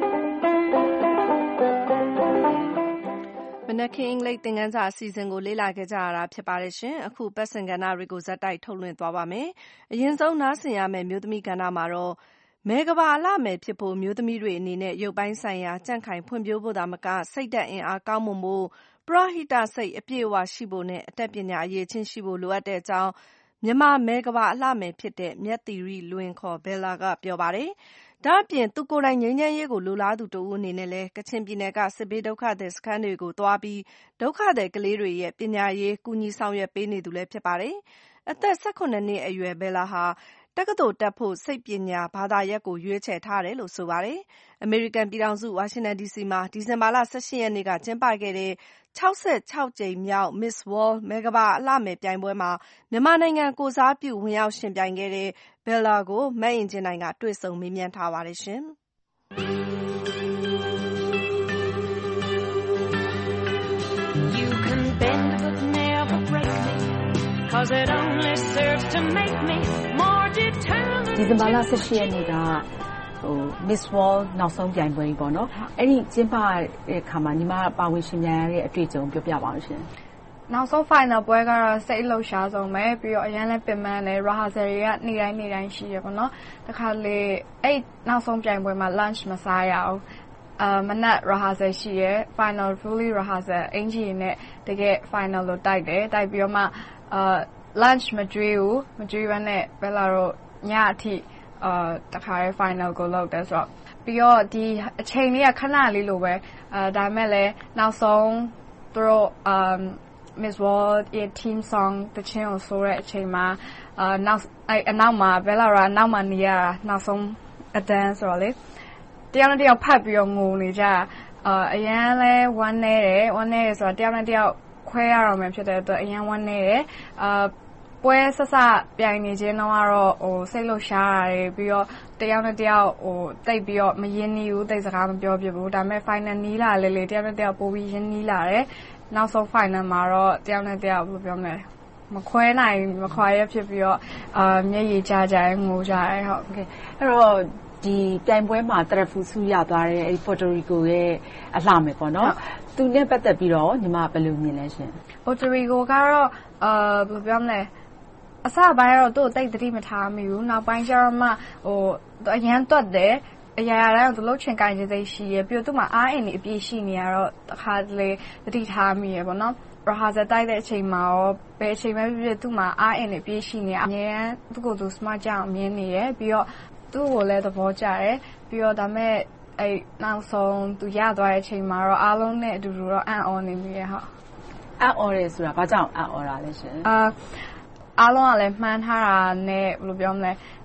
Speaker 2: မနက်ခင်းအင်္ဂလိပ်သင်ခန်းစာအစီအစဉ်ကိုလေ့လာခဲ့ကြရတာဖြစ်ပါတယ်ရှင်။အခုပတ်စင်ကဏ္ဍတွေကိုဇက်တိုက်ထုတ်လွှင့်သွားပါမယ်။အရင်ဆုံးနားဆင်ရမယ့်မျိုးသမီးကဏ္ဍမှာတော့မဲကဘာအလှမယ်ဖြစ်ဖို့မျိုးသမီးတွေအနေနဲ့ရုပ်ပိုင်းဆိုင်ရာကြံ့ခိုင်ဖွံ့ဖြိုးဖို့သာမကစိတ်ဓာတ်အင်အားကောင်းမွန်ဖို့ပရဟိတစိတ်အပြည့်အဝရှိဖို့နဲ့အတတ်ပညာအရေးချင်းရှိဖို့လိုအပ်တဲ့အကြောင်းမြန်မာမဲကဘာအလှမယ်ဖြစ်တဲ့မြတ်သီရိလွင်ခေါ်ဘယ်လာကပြောပါတယ်။ဒါ့အပြင်သူကိုယ်တိုင်ငြိမ်းချမ်းရေးကိုလိုလားသူတဦးအနေနဲ့လည်းကချင်ပြည်နယ်ကစစ်ဘေးဒုက္ခသည်စခန်းတွေကိုသွားပြီးဒုက္ခသည်ကလေးတွေရဲ့ပညာရေးကူညီဆောင်ရွက်ပေးနေသူလည်းဖြစ်ပါတယ်။အသက်18နှစ်အရွယ်ဘယ်လာဟာတက္ကသိုလ်တက်ဖို့စိတ်ပညာဘာသာရပ်ကိုရွေးချယ်ထားတယ်လို့ဆိုပါတယ်။အမေရိကန်ပြည်ထောင်စုဝါရှင်တန် DC မှာဒီဇင်ဘာလ18ရက်နေ့ကကျင်းပခဲ့တဲ့66ကြိမ်မြောက် Miss World မဲကဘာအလှမယ်ပြိုင်ပွဲမှာမြန်မာနိုင်ငံကိုစားပြုဝင်ရောက်ရှင်ပြိုင်ခဲ့တဲ့ဘယ်လာကိုမအင်ဂျင်နိုင်ကတွေ့ဆုံမေးမြန်းထားပါတယ်ရှင်။
Speaker 18: You can bend but never break me cause it only serves to make me more determined
Speaker 11: ဒီဇင်ဘာလ18ရက်နေ့ကMiss World နောက်ဆုံးပြိုင်ပွဲကြီးပေါ့နော်။အဲ့ဒီကျင်းပတဲ့အခါမှာညီမပါဝင်ရှင်ပြိုင်ရတဲ့အတွေ့အကြုံပြောပြပါဦးရှင်
Speaker 15: ။နောက်ဆုံး final ပွဲကတော့စိတ်လှုပ်ရှားဆုံးပဲပြီးတော့အရင်လည်းပင်ပန်းတယ် rehearsal တွေကနေ့တိုင်းရှိရပေါ့နော်။တခါလေအဲ့နောက်ဆုံးပြိုင်ပွဲမှာ lunch မစားရအောင်မနက် rehearsal ရှိရ final fully rehearsal အင်ဂျီနဲ့တကယ် final လို့တိုက်တယ်တိုက်ပြီးတော့မှlunch မကြွေးဘဲနဲ့ဘယ်လာတော့ညအထိတခါရဲ final ကိုလုပ်တယ်ဆိုတော့ပြီးတော့ဒီအချိန်လေးကခဏလေးလိုပဲဒါပေမဲ့လည်းနောက်ဆုံးသူတို့Miss World ရဲ့ team song တချင်းကိုဆိုတဲ့အချိန်မှာနောက်အနောက်မှာဘယ်လာတော့နောက်မှာနေရတာနောက်ဆုံးအတန်းဆိုတော့လေတယောက်နဲ့တယောက်ဖတ်ပြီးတော့ငိုနေကြအရန်လဲဝမ်းနေတယ်ဆိုတော့တယောက်နဲ့တယောက်ခွဲရအောင်မယ်ဖြစ်တဲ့အတွက်အရန်ဝမ်းနေတယ်ပွဲဆဆပြိုင်နေခြင်းတော့ကတော့စိတ်လှုပ်ရှားရတယ်ပြီးတော့တယောက်နဲ့တယောက်တိတ်ပြီးတော့မရင်းနှီးဘူးတိတ်စကားမပြောပြဘူးဒါပေမဲ့ final နီးလာလေတယောက်နဲ့တယောက်ပိုပြီးရင်းနှီးလာတယ်နောက်ဆုံး final မှာတော့တယောက်နဲ့တယောက်ဘယ်လိုပြောမလဲမခွဲနိုင်မခွာရဖြစ်ပြီးတော့မျက်ရည်ကျကြတယ်ငိုကြတယ်ဟုတ်ကဲ့
Speaker 11: အဲ့တော့ဒီပြိုင်ပွဲမှာတရဖူဆုရသွားတဲ့အဲ့ Puerto Rico ရဲ့အလှမယ်ပေါ့နော်သူနဲ့ပတ်သက်ပြီးတော့ညီမဘယ်လိုမြင်လဲရှင်
Speaker 15: Puerto Rico ကတော့ဘယ်လိုပြောမလဲအစပိုင်းတော့သူ့တိတ်တတိမထားမိဘူးနောက်ပိုင်းကျတော့မှအရန်တွတ်တယ်အရာရာတိုင်းသူလှုပ်ချင်ကိုင်ခြင်းသိရှိရပြီးတော့သူ့မှာအားအင်နေအပြည့်ရှိနေရတော့တစ်ခါတလေတတိထားမိရပေါ့နော်rehearsal တိုက်တဲ့အချိန်မှာရောဘယ်အချိန်မှဖြစ်သူ့မှာအားအင်နေအပြည့်ရှိနေအမြဲသူ့ကိုယ်သူ smart ကြောင်အမြင်နေရပြီးတော့သူ့ကိုလည်းသဘောကျတယ်ပြီးတော့ဒါမဲ့အဲ့နောက်ဆုံးသူရသွားတဲ့အချိန်မှာတော့အားလုံးနဲ့အတူတူတော့အံ့ဩနေမိရဟုတ်
Speaker 11: အံ့ဩတယ်ဆိုတာဘာကြောင့်အံ့ဩတာလဲရှင်
Speaker 15: အားလုံးကလည်းမှန်းထားတာနဲ့ဘယ်လိုပြောမလဲ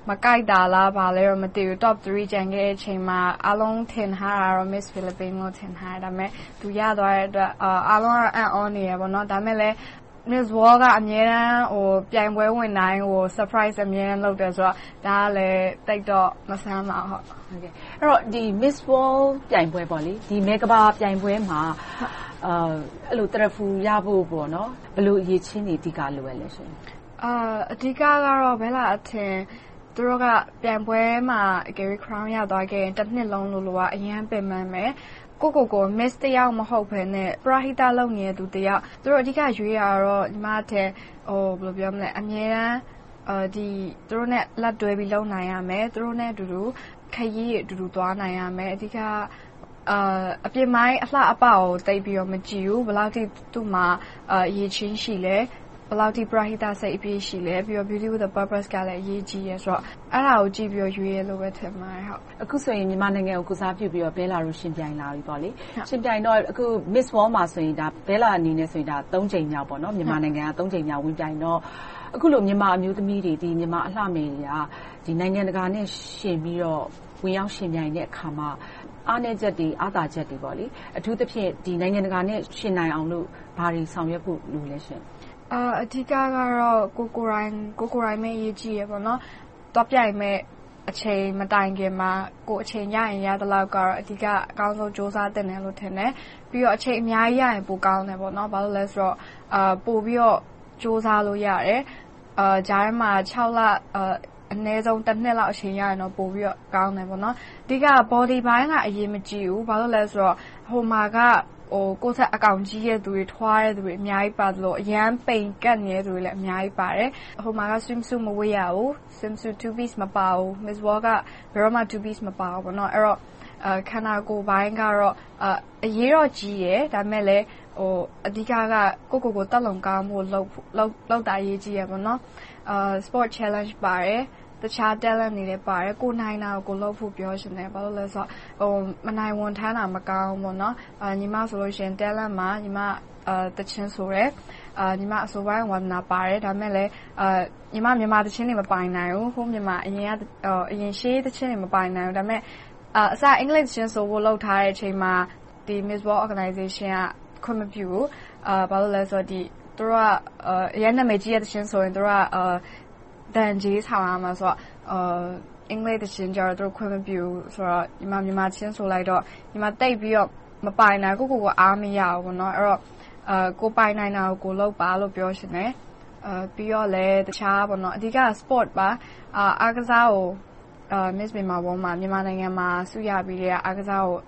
Speaker 15: မကိုက်တာလားဘာလဲတော့မသိဘူး top 3 ကျန်ခဲ့တဲ့အချိန်မှာအားလုံးထင်ထားတာတော့ Miss Philippines ကိုထင်ထားတယ်ဒါပေမဲ့သူရသွားတဲ့အတွက်အားလုံးကအံ့ဩနေရပေါ့နော်ဒါပေမဲ့လည်း Miss World ကအမြဲတမ်းပြိုင်ပွဲဝင်တိုင်းsurprise အမြဲတမ်းလုပ်တယ်ဆိုတော့ဒါကလည်းတိတ်တော့မဆန်းပါဟုတ်
Speaker 11: ကဲ့အဲ့တော့ဒီ Miss World ပြိုင်ပွဲပေါ့လေဒီမဲကဘာပြိုင်ပွဲမှာအဲ့လိုတရဖူရဖို့ပေါ့နော်ဘယ်လိုအရေးချင်းတွေအဓိကလိုရလဲရှင်
Speaker 15: အဓိကကတော့ဘယ်လားအထင်သူတို့ကပြိုင်ပွဲမှာ Gary Crown ရသွားခဲ့ရင်တစ်နှစ်လုံးလို့ကအရင်ပင်ပန်းမယ်ကို miss တယောက်မဟုတ်ဘဲနဲ့ပရာဟိတလုပ်နေတဲ့သူတယောက်သူတို့အဓိကရွေးရတော့ညီမတဲ့ဘယ်လိုပြောမလဲအမြဲတမ်းဒီသူတို့နဲ့လက်တွဲပြီးလုပ်နိုင်ရမယ်သူတို့နဲ့အတူတူခရီးအတူတူသွားနိုင်ရမယ်အဓိကအပြစ်မိုင်းအလှအပကိုတိတ်ပြီးတော့မကြည့်ဘူးဘယ်လောက်ထိသူ့မှာအရေးချင်းရှိလဲဘယ်လောက်ထိပရာဟိတစိတ်အပြည့်ရှိလဲပြီးတော့ beauty with a purpose ကလည်းအရေးကြီးရဲဆိုတော့အဲ့ဒါကိုကြည့်ပြီးတော့ရွေးရလို့ပဲထင်ပါတယ်ဟုတ်
Speaker 11: အခုဆိုရင်မြန်မာနိုင်ငံကိုကုစားပြုပြီးတော့ဘဲလာတို့ရှင်ပြိုင်လာပြီပေါ့လေရှင်ပြိုင်တော့အခု Miss World မှာဆိုရင်ဒါဘဲလာအနေနဲ့ဆိုရင်ဒါ3ချိန်မြောက်ပေါ့နော်မြန်မာနိုင်ငံက3ချိန်မြောက်ဝင်ပြိုင်တော့အခုလိုမြန်မာအမျိုးသမီးတွေဒီမြန်မာအလှမယ်တွေကဒီနိုင်ငံတကာနဲ့ရှင်ပြီးတော့ဝင်ရောက်ရှင်ပြိုင်တဲ့အခါမှာအားနည်းချက်တွေအားသာချက်တွေပေါ့လေအထူးသဖြင့်ဒီနိုင်ငံတကာနဲ့ရှင်နိုင်အောင်လို့ဘာတွေဆောင်ရွက်ဖို့လိုလဲရှင်
Speaker 15: အဓိကကတော့ကိုရိုင်းမဲ့ရေးကြည့်ရပေါ့နော်တော့ပြိုင်မဲ့အချိန်မတိုင်ခင်မှာကိုအချိန်ရရင်ရတဲ့လောက်ကတော့အဓိကအကောင်းဆုံးစူးစမ်းတင်တယ်လို့ထင်တယ်ပြီးတော့အချိန်အများကြီးရရင်ပိုကောင်းတယ်ပေါ့နော်ဘာလို့လဲဆိုတော့ပို့ပြီးတော့စူးစမ်းလို့ရတယ်ဂျားထဲမှာ6လအနည်းဆုံးတစ်နှစ်လောက်အချိန်ရရင်တော့ပို့ပြီးတော့ကောင်းတယ်ပေါ့နော်အဓိက body ဘိုင်းကအရေးမကြီးဘူးဘာလို့လဲဆိုတော့ဟိုမှာကကိုယ်ဆက်အကောင်ကြီးရဲ့သူတွေထွားတဲ့သူတွေအများကြီးပါတယ်လို့အရန်ပိန်ကတ်နေတဲ့သူတွေလည်းအများကြီးပါတယ်ဟိုမှာက swimsuit မဝတ်ရဘူး swimsuit 2 piece မပါဘူး Miss World ကဘယ်တော့မှ 2 piece မပါဘူးပေါ့နော်အဲ့တော့ခန္ဓာကိုယ်ပိုင်းကတော့အရေးတော့ကြီးရယ်ဒါပေမဲ့လည်းအဓိကကကိုတက်လုံကောင်းမှုလောက်တာရေးကြီးရယ်ပေါ့နော်sport challenge ပါတယ်တခြား talent တွေလည်းပါတယ်ကိုနိုင်တာကိုလုပ်ဖို့ပြောရှင်တယ်ဘာလို့လဲဆိုတော့မနိုင်ဝန်ထမ်းတာမကောင်းဘူးပေါ့နော်ညီမဆိုလို့ရှိရင် talent မှာညီမတချင်းဆိုရဲညီမအစိုးပိုင်းဝါသနာပါတယ်ဒါပေမဲ့လည်းညီမမြန်မာတချင်းတွေမပိုင်နိုင်ဘူးဟိုမြန်မာအရင်ရှေးတချင်းတွေမပိုင်နိုင်ဘူးဒါပေမဲ့အစအင်္ဂလိပ်တချင်းဆိုဖို့လုပ်ထားတဲ့အချိန်မှာဒီ Miss World Organization ကခွင့်မပြုဘူးဘာလို့လဲဆိုတော့ဒီသူတို့ကအရင်နာမည်ကြီးတဲ့တချင်းဆိုရင်သူတို့ကတန်ကြီးဆောင်ရမှာဆိုတော့အင်္ဂလိပ်တချင်းကြတော့သူတို့ခွင့်မပြုဆိုတော့ညီမမြန်မာချင်းဆိုလိုက်တော့ညီမတိတ်ပြီးတော့မပိုင်နိုင်ကိုအားမရဘူးပေါ့နော်အဲ့တော့ကိုပိုင်နိုင်တာကိုလုပ်ပါလို့ပြောရှင်တယ်ပြီးတော့လည်းတခြားပေါ့နော်အဓိက sport ပါအားကစားကိုMiss Myanmar World မှာမြန်မာနိုင်ငံမှာဆုရပြီးတဲ့အားကစားကို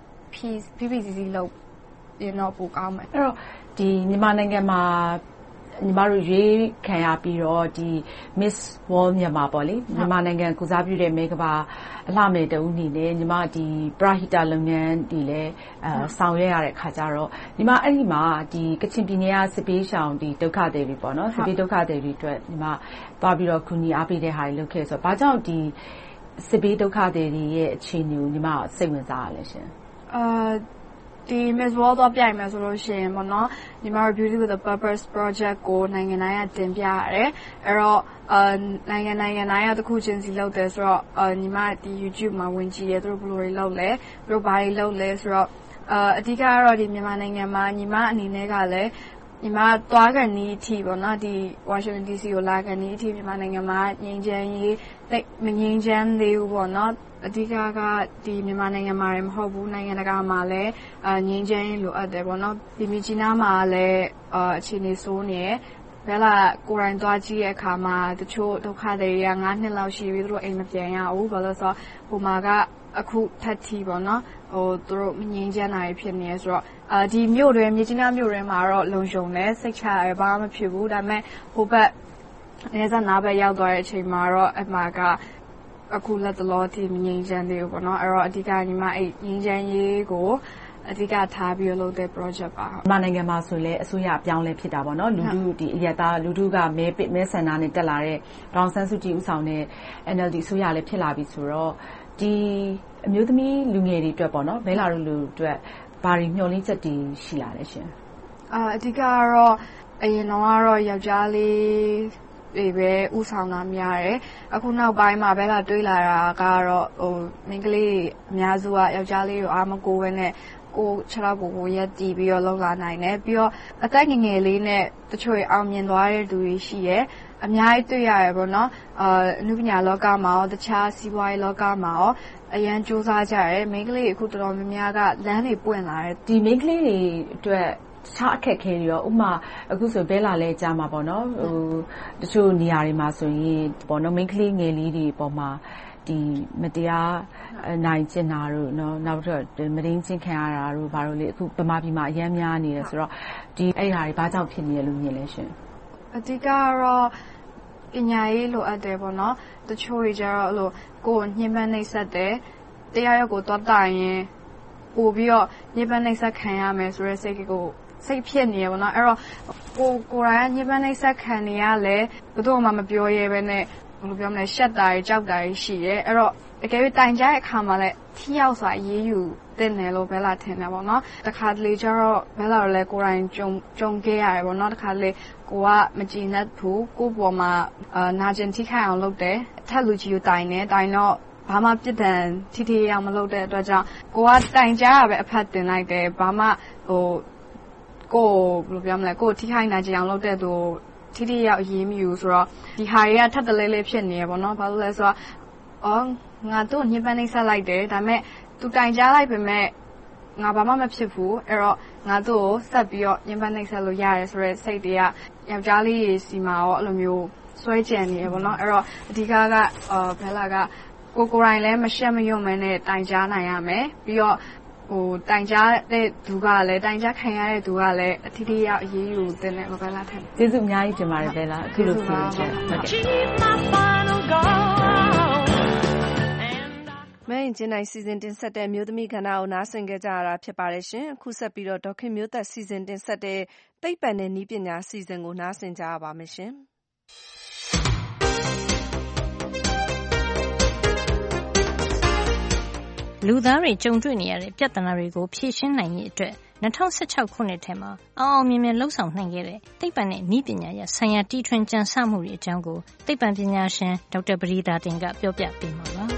Speaker 15: PPCC လုပ်ရင်တော့ပိုကောင်းမယ်
Speaker 11: အဲ့တော့ဒီမြန်မာနိုင်ငံမှာညီမတို့ရွေးခံရပြီးတော့ဒီ Miss World မြန်မာပေါ့လေမြန်မာနိုင်ငံကုစားပြုတဲ့မဲကဘာအလှမယ်တူအနေနဲ့ညီမဒီပရာဟိတလုပ်ငန်းတွေလည်းဆောင်ရွက်ရတဲ့ခါကျတော့ညီမအဲ့ဒီမှာဒီကချင်ပြည်နယ်ကစစ်ပေးရှောင်ဒီဒုက္ခသည်တွေပေါ့နော်စစ်ပေးဒုက္ခသည်တွေအတွက်ညီမသွားပြီးတော့ကူညီအားပေးတဲ့ဟာတွေလုပ်ခဲ့ဆိုတော့ဘာကြောင့်ဒီစစ်ပေးဒုက္ခသည်တွေရဲ့အခြေအနေကိုညီမစိတ်ဝင်စားရလဲရှင်
Speaker 15: ဒီ Miss World တော့ပြိုင်မယ်ဆိုလို့ရှိရင်ပေါ့နော်ညီမတို့ Beauty with a Purpose project ကိုနိုင်ငံတိုင်းကတင်ပြရတယ်အဲ့တော့နိုင်ငံတိုင်းကတစ်ခုချင်းစီလုပ်တယ်ဆိုတော့ညီမဒီ YouTube မှာဝင်ကြည့်ရသူတို့ဘယ်လိုတွေလုပ်လဲသူတို့ဘာတွေလုပ်လဲဆိုတော့အဓိကကတော့ဒီမြန်မာနိုင်ငံမှာညီမအနေနဲ့ကလည်းညီမသွားကန်နီးအထိပေါ့နော်ဒီ Washington DC ကိုလာကန်နီးအထိမြန်မာနိုင်ငံမှာငြိမ်းချမ်းရေးမငြိမ်းချမ်းသေးဘူးပေါ့နော်အဓိကကဒီမြန်မာနိုင်ငံမှာမဟုတ်ဘူးနိုင်ငံတကာမှာလည်းငြိမ်းချမ်းရေးလိုအပ်တယ်ပေါ့နော်ဒီမြကြီးနားမှာလည်းအခြေအနေဆိုးနေတယ်ဘယ်လာကိုရိုင်းသွားကြည့်တဲ့အခါမှာတချို့ဒုက္ခသည်တွေက9နှစ်လောက်ရှိပြီသူတို့အိမ်မပြန်ရဘူးဘာလို့ဆိုတော့ဟိုမှာကအခုထက်ထီပေါ့နော်သူတို့မငြိမ်းချမ်းတာဖြစ်နေဆိုတော့ဒီမြို့တွေမြကြီးနားမြို့တွေမှာတော့လုံခြုံတယ်စိတ်ချရဘာမှမဖြစ်ဘူးဒါပေမဲ့ဟိုဘက်နေစနာဘက်ရောက်သွားတဲ့အချိန်မှာတော့အမှားကအခုလက်တလောတီမငြိမ်းချမ်းသေးဘူးပေါ့နော်အဲ့တော့အဓိကညီမအဲ့ငြိမ်းချမ်းရေးကိုအဓိကထားပြီးလုပ်တဲ့ project ပါ
Speaker 11: မြန်မာနိုင်ငံမှာဆိုလဲအစိုးရအပြောင်းလဲဖြစ်တာပေါ့နော်လူထုဒီအရတာလူထုကမဲဆန္ဒနဲ့တက်လာတဲ့ဒေါအောင်ဆန်းစုကြည်ဦးဆောင်တဲ့ NLD အစိုးရလည်းဖြစ်လာပြီဆိုတော့ဒီအမျိုးသမီးလူငယ်တွေအတွက်ပေါ့နော်မဲလာတို့လူအတွက်ဘာတွေမျှော်လင့်ချက်တွေရှိလာလဲရှင်
Speaker 15: အဓိကကတော့အရင်တော့ယောက်ျားလေးတွေပဲဥဆောင်တာများတယ်အခုနောက်ပိုင်းမှာပဲလာတွေးလာတာကတော့မိန်းကလေးအများစုကယောက်ျားလေးကိုအားမကိုပဲနဲ့ကိုခြေထောက်ကိုရက်တီးပြီးတော့လောက်လာနိုင်တယ်ပြီးတော့အသက်ငယ်ငယ်လေးနဲ့တချို့အောင်မြင်သွားတဲ့သူတွေရှိတယ်အများကြီးတွေ့ရတယ်ပေါ့နော်အနုပညာလောကမှာရောတခြားစီးပွားရေးလောကမှာရောအရန်စူးစမ်းကြတယ်မိန်းကလေးအခုတော်တော်များများကလမ်းတွေပွင့်လာတယ်
Speaker 11: ဒီမိန်းကလေးတွေအတွက်တခြားအခက်အခဲတွေရောဥပမာအခုဆိုဘဲလာလဲကြားမှာပေါ့နော်တချို့နေရာတွေမှာဆိုရင်ပေါ့နော်မိန်းကလေးငယ်လေးတွေပေါ်မှာဒီမတရားနိုင်ကျင်တာတို့เนาะနောက်တော့မရင်းချင်းခံရတာတို့ဘာလို့လဲအခုဗမာပြည်မှာအများများနေတယ်ဆိုတော့ဒီအဲ့ဓာတွေဘာကြောင့်ဖြစ်နေရလို့မြင်လဲရှင်
Speaker 15: အဓိကတော့ပညာရေးလိုအပ်တယ်ပေါ့နော်တချို့ကြတော့အဲ့လိုကိုယ်ညှဉ်းပန်းနှိပ်စက်တယ်တရားရောက်ကိုတွားတိုင်ရင်ပို့ပြီးတော့ညှဉ်းပန်းနှိပ်စက်ခံရမယ်ဆိုတဲ့စိတ်ကိုစိတ်ဖြစ်နေရပေါ့နော်အဲ့တော့ကိုယ်တိုင်ညှဉ်းပန်းနှိပ်စက်ခံနေရလဲဘယ်သူမှမပြောရဲပဲနဲ့ဘယ်လိုပြောမလဲရှက်တာတွေကြောက်တာတွေရှိရဲအဲ့တော့တကယ်ပြီးတိုင်ကြတဲ့အခါမှာလည်းထိရောက်စွာရေးယူတဲ့နယ်လို့ဘဲလာထင်တယ်ပေါ့နော်တခါတလေကျတော့ဘဲလာတော့လဲကိုယ်တိုင်ကြုံခဲ့ရတယ်ပေါ့နော်တခါတလေကိုကမကြည်နဲ့ဘူးကိုပေါ်မှာနာကျင်ထိခိုက်အောင်လုပ်တယ်ထက်လူကြီးကိုတိုင်တယ်တိုင်တော့ဘာမှပြစ်ဒဏ်ထိရောက်မလုပ်တဲ့အတွက်ကြောင့်ကိုကတိုင်ကြရပဲအဖက်တင်လိုက်တယ်ဘာမှကိုဘယ်လိုပြောမလဲကိုထိခိုက်နာကျင်အောင်လုပ်တဲ့သူထိရောက်အရေးမယူဆိုတော့ဒီဟာတွေကထပ်တလဲလဲဖြစ်နေရပေါ့နော်ဘာလို့လဲဆိုတော့ငါတို့ညှဉ်းပန်းနှိပ်စက်လိုက်တယ်ဒါပေမဲ့သူတိုင်ကြားလိုက်ပေမဲ့ငါဘာမှမဖြစ်ဘူးအဲ့တော့ငါတို့ကိုဆက်ပြီးတော့ညှဉ်းပန်းနှိပ်စက်လို့ရတယ်ဆိုတော့စိတ်တွေကယောက်ျားလေးစီမှာရောအဲ့လိုမျိုးဆွဲကြံနေရပေါ့နော်အဲ့တော့အဓိကကဘဲလာကကိုယ်တိုင်လည်းမရှက်မရွံ့မနဲ့တိုင်ကြားနိုင်ရမယ်ပြီးတော့တိုင်ကြားတဲ့သူကလည်းတိုင်ကြားခံရတဲ့သူကလည်းအထီးထီးရောက်အရေးယူတဲ့နဲ့ဘဲလာထိုင်
Speaker 11: ကျေးဇူးအများကြီးတင်ပါတယ်ဘဲလာအခုလိုပြောချက်ဟုတ်ကဲ့
Speaker 2: မဲရင်ကျင်းတိုင်းစီစဉ်တင်ဆက်တဲ့မျိုးသမီးကဏ္ဍကိုနားဆင်ကြကြရတာဖြစ်ပါတယ်ရှင်အခုဆက်ပြီးတော့ဒေါခင်မျိုးသက်စီစဉ်တင်ဆက်တဲ့သိပ္ပံနဲ့နည်းပညာစီစဉ်ကိုနားဆင်ကြရပါမယ်ရှင်
Speaker 3: လူသားတွေကြုံတွေ့နေရတဲ့ပြဿနာတွေကိုဖြေရှင်းနိုင်ရေးအတွက်2016ခုနှစ်ထဲမှာအောင်မြင်မြင်လှုပ်ဆောင်နိုင်ခဲ့တဲ့သိပ္ပံနဲ့နည်းပညာရဲ့ဆိုင်ရာတီထွင်ကြံစမှုတွေအကြောင်းကိုသိပ္ပံပညာရှင်ဒေါက်တာပရိဒါတင်ကပြောပြပေးမှာပါ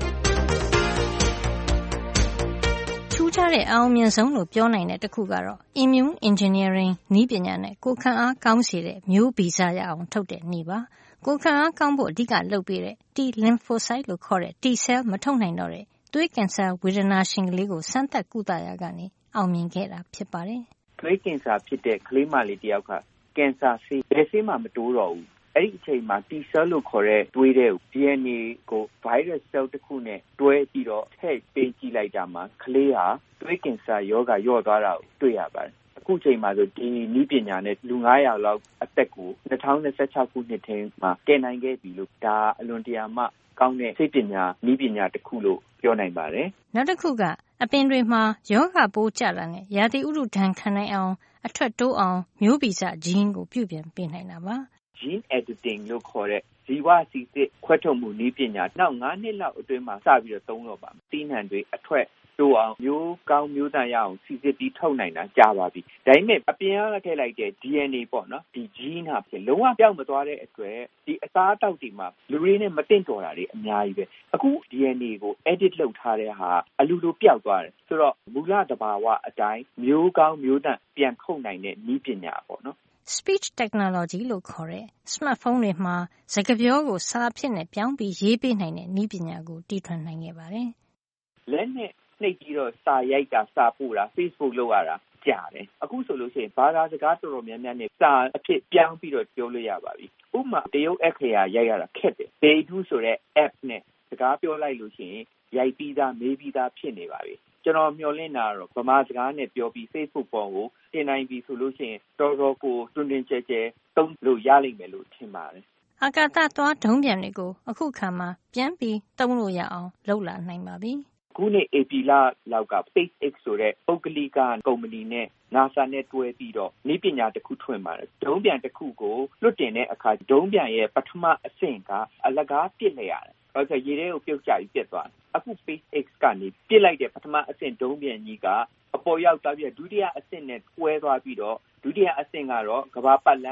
Speaker 3: ထူးခြားတဲ့အောင်မြင်ဆုံးလို့ပြောနိုင်တဲ့တစ်ခုကတော့ Immune Engineering နည်းပညာနဲ့ကိုယ်ခံအားကောင်းစေတဲ့မျိုးဗီဇရအောင်ထုတ်တဲ့နည်းပါကိုယ်ခံအားကောင်းဖို့အဓိကလုပ်ပေးတဲ့ T lymphocyte လို့ခေါ်တဲ့ T cell မထုတ်နိုင်တော့တဲ့သွေးကင်ဆာဝေဒနာရှင်ကလေးကိုစမ်းသပ်ကုသရာကနေအောင်မြင်ခဲ့တာဖြစ်ပါတယ်
Speaker 19: ။သွေးကင်ဆာဖြစ်တဲ့ကလေးမလေးတယောက်ကကင်ဆာဆေးဘယ်ဆေးမှမတိုးတော့ဘူး။အဲ့ဒီအချိန်မှာ T cell လို့ခေါ်တဲ့သွေးတဲ့ DNA ကို virus cell တစ်ခုနဲ့တွဲပြီးတော့ထည့်ပေးကြည့်လိုက်တာမှာကလေးဟာသွေးကင်ဆာရောဂါလျော့သွားတာကိုတွေ့ရပါတယ်။အခုချိန်မှာဆိုဒီနည်းပညာနဲ့လူ900လောက်အသက်ကို2026ခုနှစ်ထဲမှာကယ်နိုင်ခဲ့ပြီလို့ဒါအလွန်တရာမှကောင်းတဲ့စိတ်ပညာနည်းပညာတစ်ခုလို့ပြောနိုင်ပါတယ်
Speaker 3: ။နောက်တစ်ခုကအပင်တွေမှာယောဂပိုးကျလာတဲ့ရာသီဥတုဒဏ်ခံနိုင်အောင်အထွက်တိုးအောင်မျိုးဗီဇဂျင်းကိုပြုပြင်ပေးနိုင်တာပါ
Speaker 19: ။ Gene editing လို့ခေါ်တဲ့ဇီဝစီစစ်ခွဲထုတ်မှုနည်းပညာနောက်9နှစ်လောက်အတွင်းမှာစပြီးတော့သုံးတော့ပါမယ်။သီးနှံတွေအထွက်တိုးအောင်မျိုးကောင်းမျိုးတန်ရအောင်စီစစ်ပြီးထုတ်နိုင်တာကြာပါပြီ။ဒါပေမဲ့အပြင်ကထည့်လိုက်တဲ့ DNA ပေါ့နော်ဒီ gene ဟာဖြစ်လုံးဝပြောင်းမသွားတဲ့အတွက်ဒီအစားအသောက်တွေမှာလူတွေနဲ့မတင့်တော်တာတွေအများကြီးပဲ။အခု DNA ကို edit လုပ်ထားတဲ့ဟာအလူလိုပျောက်သွားတယ်ဆိုတော့မူလတဘာဝအတိုင်းမျိုးကောင်းမျိုးတန်ပြန်ထုတ်နိုင်တဲ့နည်းပညာပေါ့နော်
Speaker 3: Speech technology လို့ခေါ်တဲ့ smartphone တွေမှာစကားပြောကိုစာအဖြစ်နဲ့ပြောင်းပြီးရေးပေးနိုင်တဲ့နည်းပညာကိုတီထွင်နိုင်ခဲ့ပါတယ်
Speaker 19: ။လက်နဲ့နှိပ်ပြီးတော့စာရိုက်တာစာပို့တာ Facebook လုပ်ရတာကြာတယ်။အခုဆိုလို့ရှိရင်ဘာသာစကားတော်တော်များများနဲ့စာအဖြစ်ပြောင်းပြီးတော့ပြောလို့ရပါပြီ။ဥပမာတရုတ်အခရာရိုက်ရတာခက်တယ်။ Beidou ဆိုတဲ့ app နဲ့စကားပြောလိုက်လို့ရှိရင်ရိုက်ပြီးသားမေးပြီးသားဖြစ်နေပါပြီ။ကျွန်တော်မျှော်လင့်တာတော့ဗမာစကားနဲ့ပြောပြီး Facebook ပေါ်ကိုတင်နိုင်ပြီဆိုလို့ရှိရင်တော်တော်ကိုတွင်တွင်ကျဲကျဲသုံးလို့ရလိမ့်မယ်လို့ထင်ပါတယ်
Speaker 3: ။အာကာသသွားဒုံးပျံတွေကိုအခုခါမှာပြန်ပြီးသုံးလို့ရအောင်လုပ်လာနိုင်ပါပြီ
Speaker 19: ။ခုနှစ်ဧပြီလလောက်က SpaceX ဆိုတဲ့ပုဂ္ဂလိကကုမ္ပဏီနဲ့ NASA နဲ့တွဲပြီးတော့နည်းပညာတစ်ခုထွင်ပါတယ်။ဒုံးပျံတစ်ခုကိုလွှတ်တင်တဲ့အခါဒုံးပျံရဲ့ပထမအဆင့်ကအလကားပစ်လိုက်ရတယ်။ဆိုတော့ရေထဲကိုပြုတ်ကျပြီးပြတ်သွားတယ်။အခု SpaceX ကနေပစ်လိုက်တဲ့ပထမအဆင့်ဒုံးပျံကြီးကအပေါ်ရောက်သွားပြီးဒုတိယအဆင့်နဲ့တွဲသွားပြီးတော့ဒုတိယအဆင့်ကတော့ကမ္ဘာပတ်လမ်းလို့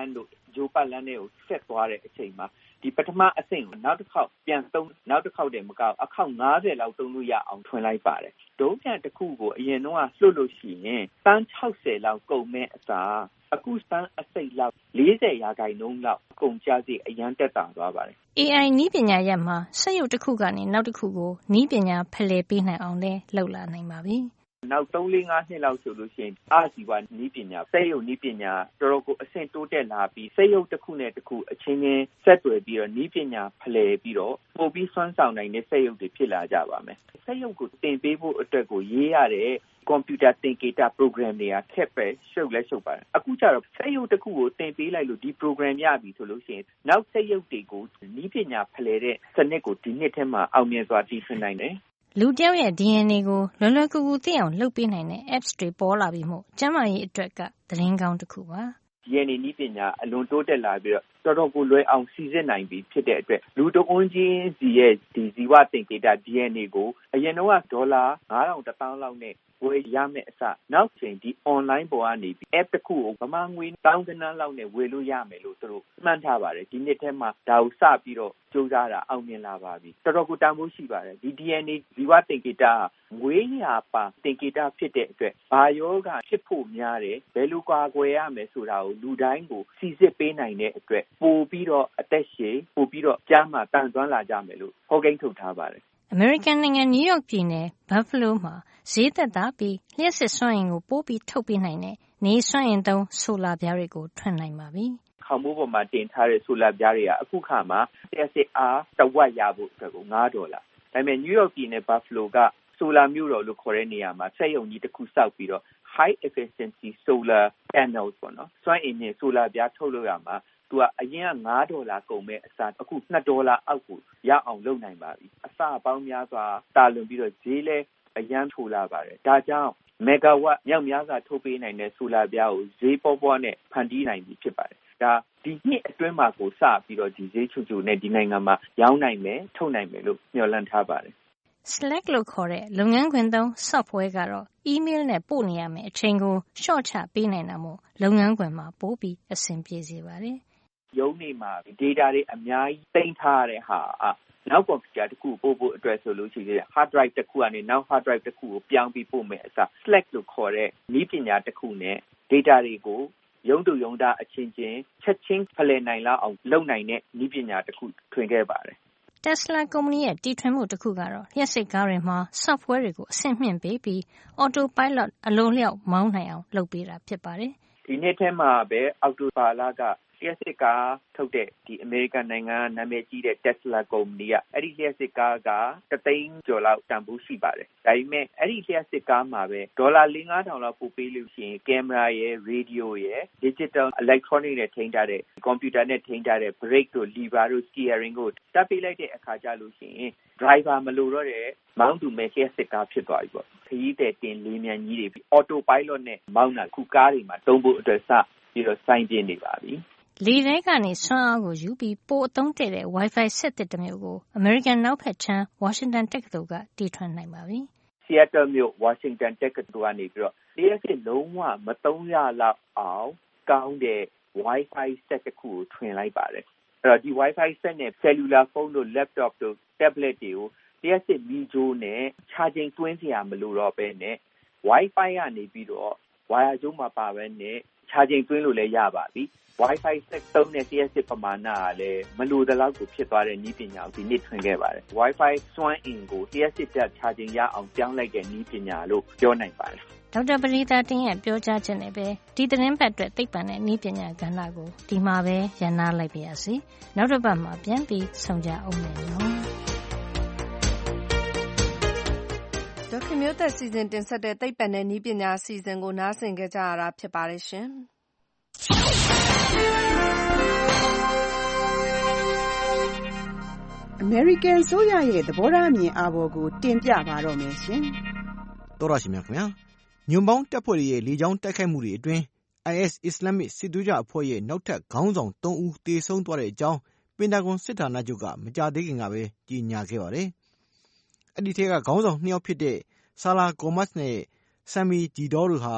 Speaker 19: ဂျိုးပတ်လန်းတွေကိုဆက်သွားတဲ့အချိန်မှာဒီပထမအဆင့်ကိုနောက်တစ်ခေါက်ပြန်သုံးနောက်တစ်ခေါက်တည်းမကောက်အခေါက်90လောက်သုံးလို့ရအောင်ထွင်လိုက်ပါတယ်ဒုံးပြန်တစ်ခုကိုအရင်တော့လှုပ်လို့ရှိရင်တန်း60လောက်ကုန်မဲ့အစားအခုတန်းအစိတ်လောက်40%လောက်ကုန်ကျစရိတ်အရန်တက်တာသွားပါတယ်
Speaker 3: AI နည်းပညာရပ်မှာစက်ရုပ်တစ်ခုကနေနောက်တစ်ခုကိုနည်းပညာဖလှယ်ပေးနိုင်အောင်လဲလုပ်လာနိုင်ပါပြီ
Speaker 19: နောက် 3-4 နှစ်လောက်ဆိုလို့ရှိရင်အာဇီဝနည်းပညာစက်ရုပ်နည်းပညာတော်တော်ကိုအဆင့်တိုးတက်လာပြီးစက်ရုပ်တစ်ခုနဲ့တစ်ခုအချင်းချင်းဆက်သွယ်ပြီးတော့နည်းပညာဖလှယ်ပြီးတော့ပို့ပြီးစွမ်းဆောင်နိုင်တဲ့စက်ရုပ်တွေဖြစ်လာကြပါမယ်စက်ရုပ်ကိုသင်ပေးဖို့အတွက်ကိုရေးရတဲ့ကွန်ပျူတာသင်္ကေတ program တွေကခက်ပဲရှုပ်လဲရှုပ်ပါတယ်အခုကျတော့စက်ရုပ်တစ်ခုကိုသင်ပေးလိုက်လို့ဒီ program ရပြီဆိုလို့ရှိရင်နောက်စက်ရုပ်တွေကိုနည်းပညာဖလှယ်တဲ့စနစ်ကိုဒီနှစ်ထဲမှာအောင်မြင်စွာတည်ထွင်နိုင်တယ်
Speaker 3: လူတယောက်ရဲ့ DNA ကိုလွယ်လွယ်ကူကူသိအောင်လုပ်ပေးနိုင်တဲ့ apps တွေပေါ်လာပြီးမှကျန်းမာရေးအတွက်ကသတင်းကောင်းတစ်ခုပါ
Speaker 19: DNA နည်းပညာအလွန်တိုးတက်လာပြီးတော့တော်တော်ကိုလွယ်အောင်စီစစ်နိုင်ပြီဖြစ်တဲ့အတွက်လူတဦးချင်းစီရဲ့ဒီဇီဝသင်္ကေတ DNA ကိုအရင်တော့ဒေါ်လာ 9,000 လောက်နဲ့ဝယ်ရမယ်အစားနောက်ချိန်ဒီ online ပေါ်ကနေပြီး app တစ်ခုကိုဗမာငွေ1,000 လောက်နဲ့ဝယ်လို့ရမယ်လို့သူတို့မှန်းထားပါတယ်ဒီနှစ်ထဲမှာဒါကိုစပြီးတော့စူးစမ်းတာအောင်မြင်လာပါပြီတော်တော်ကိုတန်ဖိုးရှိပါတယ်ဒီ DNA ဇီဝသင်္ကေတငွေရာပါသင်္ကေတဖြစ်တဲ့အတွက်ဘာယောဂဖြစ်ဖို့များတယ်ဘယ်လိုကွာကွယ်ရမယ်ဆိုတာကိုလူတိုင်းကိုစီစစ်ပေးနိုင်တဲ့အတွက်ပို့ပြီးတော့အသက်ရှည်ပို့ပြီးတော့ကျန်းမာတန်ဆွမ်းလာကြမယ်လို့ဟောကိန်းထုတ်ထားပါတယ်
Speaker 3: အမေရိကန်နိုင်ငံနယူးယောက်ပြည်နယ်ဘတ်ဖလိုးမှာဈေးသက်သာပြီးလျှက်စစ်စွမ်းအင်ကိုပို့ပြီးထုတ်ပေးနိုင်တဲ့နေစွမ်းအင်သုံးဆိုလာပြားတွေကိုထွင်နိုင်ပါပြီ
Speaker 19: ။ခေါင်းမိုးပေါ်မှာတင်ထားတဲ့ဆိုလာပြားတွေကအခုခါမှာလျှက်စစ်အားတစ်ဝက်ရဖို့အတွက်ကို$5။ဒါပေမဲ့နယူးယောက်ပြည်နယ်ဘတ်ဖလိုးကဆိုလာမြို့တော်လို့ခေါ်တဲ့နေရာမှာစက်ရုံကြီးတစ်ခုစောက်ပြီးတော့ high efficiency solar panels ပေါ့နော်စွမ်းအင်နဲ့ဆိုလာပြားထုတ်လို့ရမှာသူကအရင်က$5ကုန်မဲ့အစားအခု$2အောက်ကိုရအောင်လုပ်နိုင်ပါပြီအစပေါင်းများစွာတာလွန်ပြီးတော့ဈေးလဲအရန်ထိုးလာပါတယ်ဒါကြောင့်မက်ဂါဝတ်မြောက်များစွာထုတ်ပေးနိုင်တဲ့ဆိုလာပြားကိုဈေးပေါပေါနဲ့ဖန်တီးနိုင်ပြီဖြစ်ပါတယ်ဒါဒီနှစ်အတွင်းမှာကိုစပြီးတော့ဒီဈေးချူချူနဲ့ဒီနိုင်ငံမှာရောင်းနိုင်မယ်ထုတ်နိုင်မယ်လို့မျှော်လင့်ထားပါတယ်
Speaker 3: Slack လို့ခေါ်တဲ့လုပ်ငန်းခွင်သုံး software ကတော့ email နဲ့ပို့နေရမယ်အချိန်ကိုရှော့ချပေးနိုင်တာမို့လုပ်ငန်းခွင်မှာပိုပြီးအဆင်ပြေစေပါတယ်
Speaker 19: ရုံးနေမှာ data တွေအများကြီးသိမ်းထားရတဲ့ဟာနောက်ကွန်ပျူတာတစ်ခုပို့ဖို့အတွက်ဆိုလို့ရှိရင် hard drive တစ်ခုကနေနောက် hard drive တစ်ခုကိုပြောင်းပြီးပို့မယ်အစား Slack လို့ခေါ်တဲ့နည်းပညာတစ်ခုနဲ့ data တွေကိုရုံးတူရုံးသားအချင်းချင်းချက်ချင်းဖလှယ်နိုင်လောက်အောင်လုပ်နိုင်တဲ့နည်းပညာတစ်ခုထွင်ခဲ့ပါတယ်
Speaker 3: Tesla ကုမ္ပဏီရဲ့တီထွင်မှုတစ်ခုကတော့လျှပ်စစ်ကားတွေမှာ software တွေကိုအဆင့်မြှင့်ပေးပြီး autopilot အလိုလျောက်မောင်းနိုင်အောင်လုပ်ပေးတာဖြစ်ပါတယ်
Speaker 19: ဒီနေ့ထဲမှာပဲအောက်တိုဘာလကလျှပ်စစ်ကားထုတ်တဲ့ဒီအမေရိကန်နိုင်ငံနာမည်ကြီးတဲ့ Tesla ကုမ္ပဏီကအဲ့ဒီလျှပ်စစ်ကားက$1,000,000ကျော်လောက်တန်ဖိုးရှိပါတယ်ဒါပေမဲ့အဲ့ဒီလျှပ်စစ်ကားမှာပဲ$4,000-5,000လောက်ပို့ပေးလို့ရှိရင်ကင်မရာရယ်ရေဒီယိုရယ် digital electronic နဲ့ထိန်းထားတဲ့ကွန်ပျူတာနဲ့ထိန်းထားတဲ့ brake တို့ lever တို့ steering ကိုတပ်ပေးလိုက်တဲ့အခါကျလို့ရှိရင် driver မလိုတော့တဲ့မောင်းသူမဲ့လျှပ်စစ်ကားဖြစ်သွားပြီပေါ့ခရီးတဲ့တင်လေးမြန်ကြီးတွေ autopilot နဲ့မောင်းတာခုကားတွေမှာသုံးဖို့အတွက်စပြီးတော့စိုင်းပြနေပါပြီ
Speaker 3: လေထဲကနေစွမ်းအားကိုယူပြီးပိုအသုံးတည့်တဲ့ Wi-Fi စက်တစ်မျိုးကိုအမေရိကန်နောက်ဖက်ခြမ်းဝါရှင်တန်တက္ကသိုလ်ကတီထွင်နိုင်ပါပြီ
Speaker 19: ။ Seattle မြို့ဝါရှင်တန်တက္ကသိုလ်ကနေပြီးတော့လျှပ်စစ်လုံးဝမသုံးရလောက်အောင်ကောင်းတဲ့ Wi-Fi စက်တစ်ခုကိုထွင်လိုက်ပါတယ်။အဲ့တော့ဒီ Wi-Fi စက်နဲ့ cellular phone တို့ laptop တို့ tablet တွေကိုလျှပ်စစ်မီးကြိုးနဲ့ charging သွင်းစရာမလိုတော့ဘဲနဲ့ Wi-Fi ကနေပြီးတော့ wire ကြိုးမှာပါပဲနဲ့ charging သွင်းလို့လည်းရပါပြီ။ Wi-Fi ဆက်သုံးတဲ့လျှပ်စစ်ပမာဏကလည်းမလိုတဲ့လောက်ကိုဖြစ်သွားတဲ့နည်းပညာကိုဒီနေ့ထွင်ခဲ့ပါတယ်။ Wi-Fi စွမ်းအင်ကိုလျှပ်စစ်ဓာတ် charging ရအောင်ပြောင်းလိုက်တဲ့နည်းပညာလို့ပြောနိုင်ပါတယ်
Speaker 3: ။ဒေါက်တာပဒေသာတင်ရဲ့ပြောကြားချက်နဲ့ပဲဒီသတင်းပတ်အတွက်သိပ္ပံနဲ့နည်းပညာကဏ္ဍကိုဒီမှာပဲရန်နာလိုက်ပါရစေ။နောက်တစ်ပတ်မှာပြန်ပြီးဆုံကြအောင်မယ်နော်။
Speaker 2: ဒေါက်ခင်မျိုးသက်စီစဉ်တင်ဆက်တဲ့သိပ္ပံနဲ့နည်းပညာအစီအစဉ်ကိုနားဆင်ကြရတာဖြစ်ပါတယ်ရှင်။
Speaker 16: အမေရိကန်ဆိုရရဲ့သဘောထားအမြင်အာဘော်ကိုတင်ပြပါတော့မယ်ရှင်
Speaker 20: ။တော်ရရှိမြခင်ဗျာ။ညွန်ပေါင်းတပ်ဖွဲ့ရဲ့လေကြောင်းတိုက်ခိုက်မှုတွေအတွင်း IS အစ္စလာမစ်စစ်သွေးကြွအဖွဲ့ရဲ့နောက်ထပ်ခေါင်းဆောင်3ဦးသေဆုံးသွားတဲ့အကြောင်းပင်တာဂွန်စစ်ဌာနချုပ်ကမကြာသေးခင်ကပဲကြေညာခဲ့ပါတယ်။အဲ့ဒီထဲကခေါင်းဆောင်2ယောက်ဖြစ်တဲ့ဆာလာဂေါ်မတ်နဲ့ဆမ်မီဂျီဒေါတို့ဟာ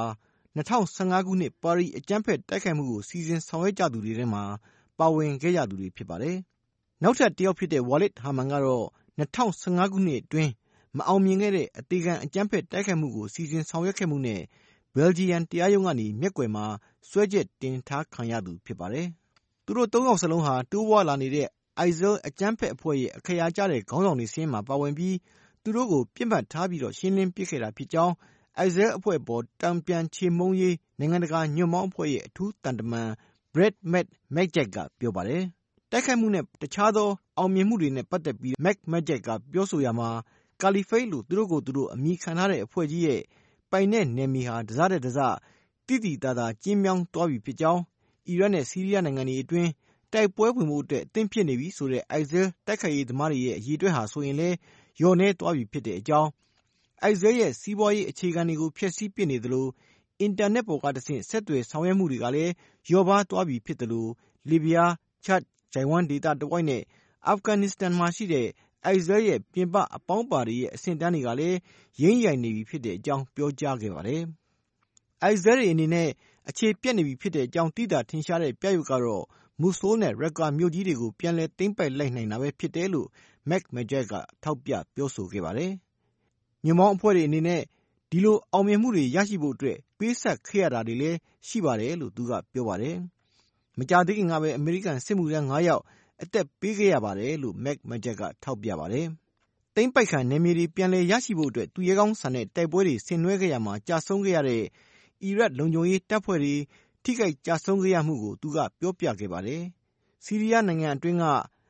Speaker 20: 2015 ခုနှစ်ပါရီအကြမ်းဖက်တိုက်ခိုက်မှုကိုစီစဉ်ဆောင်ရွက်ကြသူတွေထဲမှာပါဝင်ခဲ့ကြသူတွေဖြစ်ပါတယ်။နောက်ထပ်တစ်ယောက်ဖြစ်တဲ့ Walid Herman ကတော့2015 ခုနှစ်အတွင်းမအောင်မြင်ခဲ့တဲ့အသေးခံအကြမ်းဖက်တိုက်ခိုက်မှုကိုစီစဉ်ဆောင်ရွက်ခဲ့မှုနဲ့ဘယ်လ်ဂျီယံတရားရုံးကနေမျက်ကွယ်မှာစွဲချက်တင်ထားခံရသူဖြစ်ပါတယ်။သူတို့၃ယောက်စလုံးဟာတိုးပွားလာနေတဲ့ ISIL အကြမ်းဖက်အဖွဲ့ရဲ့အခရာကျတဲ့ခေါင်းဆောင်တွေစာရင်းမှာပါဝင်ပြီးသူတို့ကိုပြစ်မှတ်ထားပြီးရှင်းလင်းပစ်ခဲ့တာဖြစ်ကြောင်း ISIL အဖွဲ့ပေါ်တန်ပြန်ချေမှုန်းရေးနိုင်ငံတကာညွန့်ပေါင်းအဖွဲ့ရဲ့အထူးသံတမန် Brad McMajack ကပြောပါတယ်။တိုက်ခိုက်မှုနဲ့တခြားသောအောင်မြင်မှုတွေနဲ့ပတ်သက်ပြီး McMajack ကပြောဆိုရာမှာကာလီဖိတ်လို့သူတို့ကိုသူတို့အမည်ခံထားတဲ့အဖွဲ့ကြီးရဲ့ပိုင်တဲ့နယ်မြေဟာတစတဲ့တစတိတိတသာကျင်းမြောင်းသွားပြီဖြစ်ကြောင်းအီရတ်နဲ့ဆီးရီးယားနိုင်ငံတွေအတွင်းတိုက်ပွဲဝင်မှုအတွက်အသင့်ဖြစ်နေပြီဆိုတဲ့ ISIL တိုက်ခိုက်ရေးသမားတွေရဲ့အရေးအတွက်ဟာဆိုရင်လည်းလျော့နည်းသွားပြီဖြစ်တဲ့အကြောင်း ISIL ရဲ့စီးပွားရေးအခြေခံတွေကိုဖျက်ဆီးပစ်နေသလိုအင်တာနက်ပေါ်ကတဆင့်ဆက်သွယ်ဆောင်ရွက်မှုတွေကလည်းလျော့ပါးသွားပြီဖြစ်သလိုလီဘီယာချတ်ဂျိုင်ဝမ်ဒေသတဝိုက်နဲ့အာဖဂန်နစ္စတန်မှာရှိတဲ့ ISIL ရဲ့ပြင်ပအပေါင်းပါတွေရဲ့အဆင့်တန်းတွေကလည်းယိမ်းယိုင်နေပြီဖြစ်တဲ့အကြောင်းပြောကြားခဲ့ပါတယ်။ ISIL တွေအနေနဲ့အခြေပြတ်နေပြီဖြစ်တဲ့အကြောင်းသိသာထင်ရှားတဲ့ပြယုဂ်ကတော့မူဆိုးနဲ့ရက်ကာမြို့ကြီးတွေကိုပြန်လည်သိမ်းပိုက်လိုက်နိုင်တာပဲဖြစ်တယ်လို့ McMajack ကထောက်ပြပြောဆိုခဲ့ပါတယ်။ညွန့်ပေါင်းအဖွဲ့တွေအနေနဲ့ဒီလိုအောင်မြင်မှုတွေရရှိဖို့အတွက်ပေးဆပ်ခဲ့ရတာတွေလည်းရှိပါတယ်လို့သူကပြောပါတယ်။မကြာသေးခင်ကပဲအမေရိကန်စစ်မှုထမ်း 5 ယောက်အသက်ပေးခဲ့ရပါတယ်လို့ McMajack ကထောက်ပြပါတယ်။သိမ်းပိုက်ခံနယ်မြေတွေပြန်လည်ရရှိဖို့အတွက်သူရဲကောင်းဆန်တဲ့တိုက်ပွဲတွေဆင်နွှဲခဲ့ရမှာကြာဆုံးခဲ့ရတဲ့အီရတ်လုံခြုံရေးတပ်ဖွဲ့တွေထိခိုက်ကြာဆုံးခဲ့ရမှုကိုသူကပြောပြခဲ့ပါတယ်။ဆီးရီးယားနိုင်ငံအတွင်းက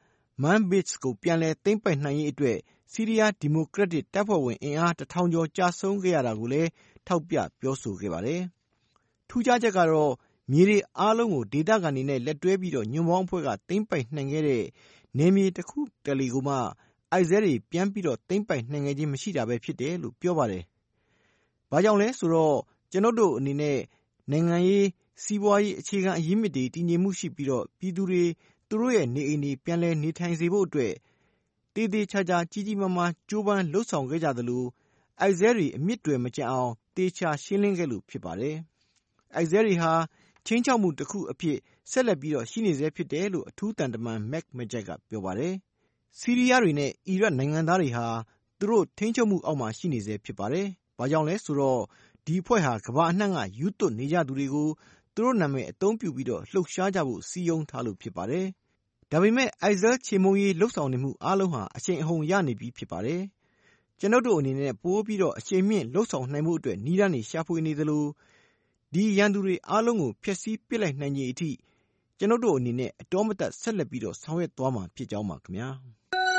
Speaker 20: Manbij ကိုပြန်လည်သိမ်းပိုက်နိုင်ရေးအတွက်ဆီးရီးယားဒီမိုကရက်တစ်တပ်ဖွဲ့ဝင်အင်အား1000 ကျော်ကြာဆုံးခဲ့ရတာကိုလည်းထောက်ပြပြောဆိုခဲ့ပါတယ်။ထူးခြားချက်ကတော့မြေတွေအားလုံးကိုဒေသခံတွေနဲ့လက်တွဲပြီးညွန့်ပေါင်းအဖွဲ့ကသိမ်းပိုက်နိုင်ခဲ့တဲ့နယ်မြေတစ်ခုတလေကိုမှISIL တွေပြန်ပြီးသိမ်းပိုက်နိုင်ခဲ့ခြင်းမရှိတာပဲဖြစ်တယ်လို့ပြောပါတယ်။ဘာကြောင့်လဲဆိုတော့ကျွန်တော်တို့အနေနဲ့နိုင်ငံရေးစီးပွားရေးအခြေခံအရင်းမြစ်တွေတည်ငြိမ်မှုရှိပြီးပြည်သူတွေသူတို့ရဲ့နေအိမ်တွေပြန်လည်နေထိုင်စေဖို့အတွက်တေးသေးချာချာကြီးကြီးမားမားကြိုးပမ်းလှုပ်ဆောင်ခဲ့ကြသလိုISIL တွေအမြင့်တွယ်မကျန်အောင်တေချာရှင်းလင်းခဲ့လို့ဖြစ်ပါတယ်။ ISIL တွေဟာချင်းချောက်မှုတစ်ခုအဖြစ်ဆက်လက်ပြီးရှိနေဆဲဖြစ်တယ်လို့အထူးတန်တမန် McMajack ကပြောပါတယ်။ဆီးရီးယားတွေနဲ့အီရတ်နိုင်ငံသားတွေဟာသူတို့ထိန်းချုပ်မှုအောက်မှာရှိနေဆဲဖြစ်ပါတယ်။ဘာကြောင့်လဲဆိုတော့ဒီအဖွဲ့ဟာကမ္ဘာအနှံ့ကယူသွတ်နေကြသူတွေကိုသူတို့နာမည်အသုံးပြုပြီးလှုပ်ရှားကြဖို့စည်းရုံးထားလို့ဖြစ်ပါတယ်။ဒါပေမဲ့ ISIL ချေမှုန်းရေးလှုပ်ဆောင်နေမှုအားလုံးဟာအရှိန်အဟုန်ရနေပြီဖြစ်ပါတယ်။ကျွန်တော်တို့အနေနဲ့ပိုးပြီးအရှိန်မြင့်လှုပ်ဆောင်နိုင်မှုအတွက်နည်းလမ်းတွေရှာဖွေနေသလိုဒီရန်သူတွေအားလုံးကိုဖျက်ဆီးပစ်လိုက်နိုင်ခြင်းအထိကျွန်တော်တို့အနေနဲ့အတော်မတတ်ဆက်လက်ပြီးဆောင်ရွက်သွားမှာဖြစ်ကြောင်းပါခင်ဗျာ။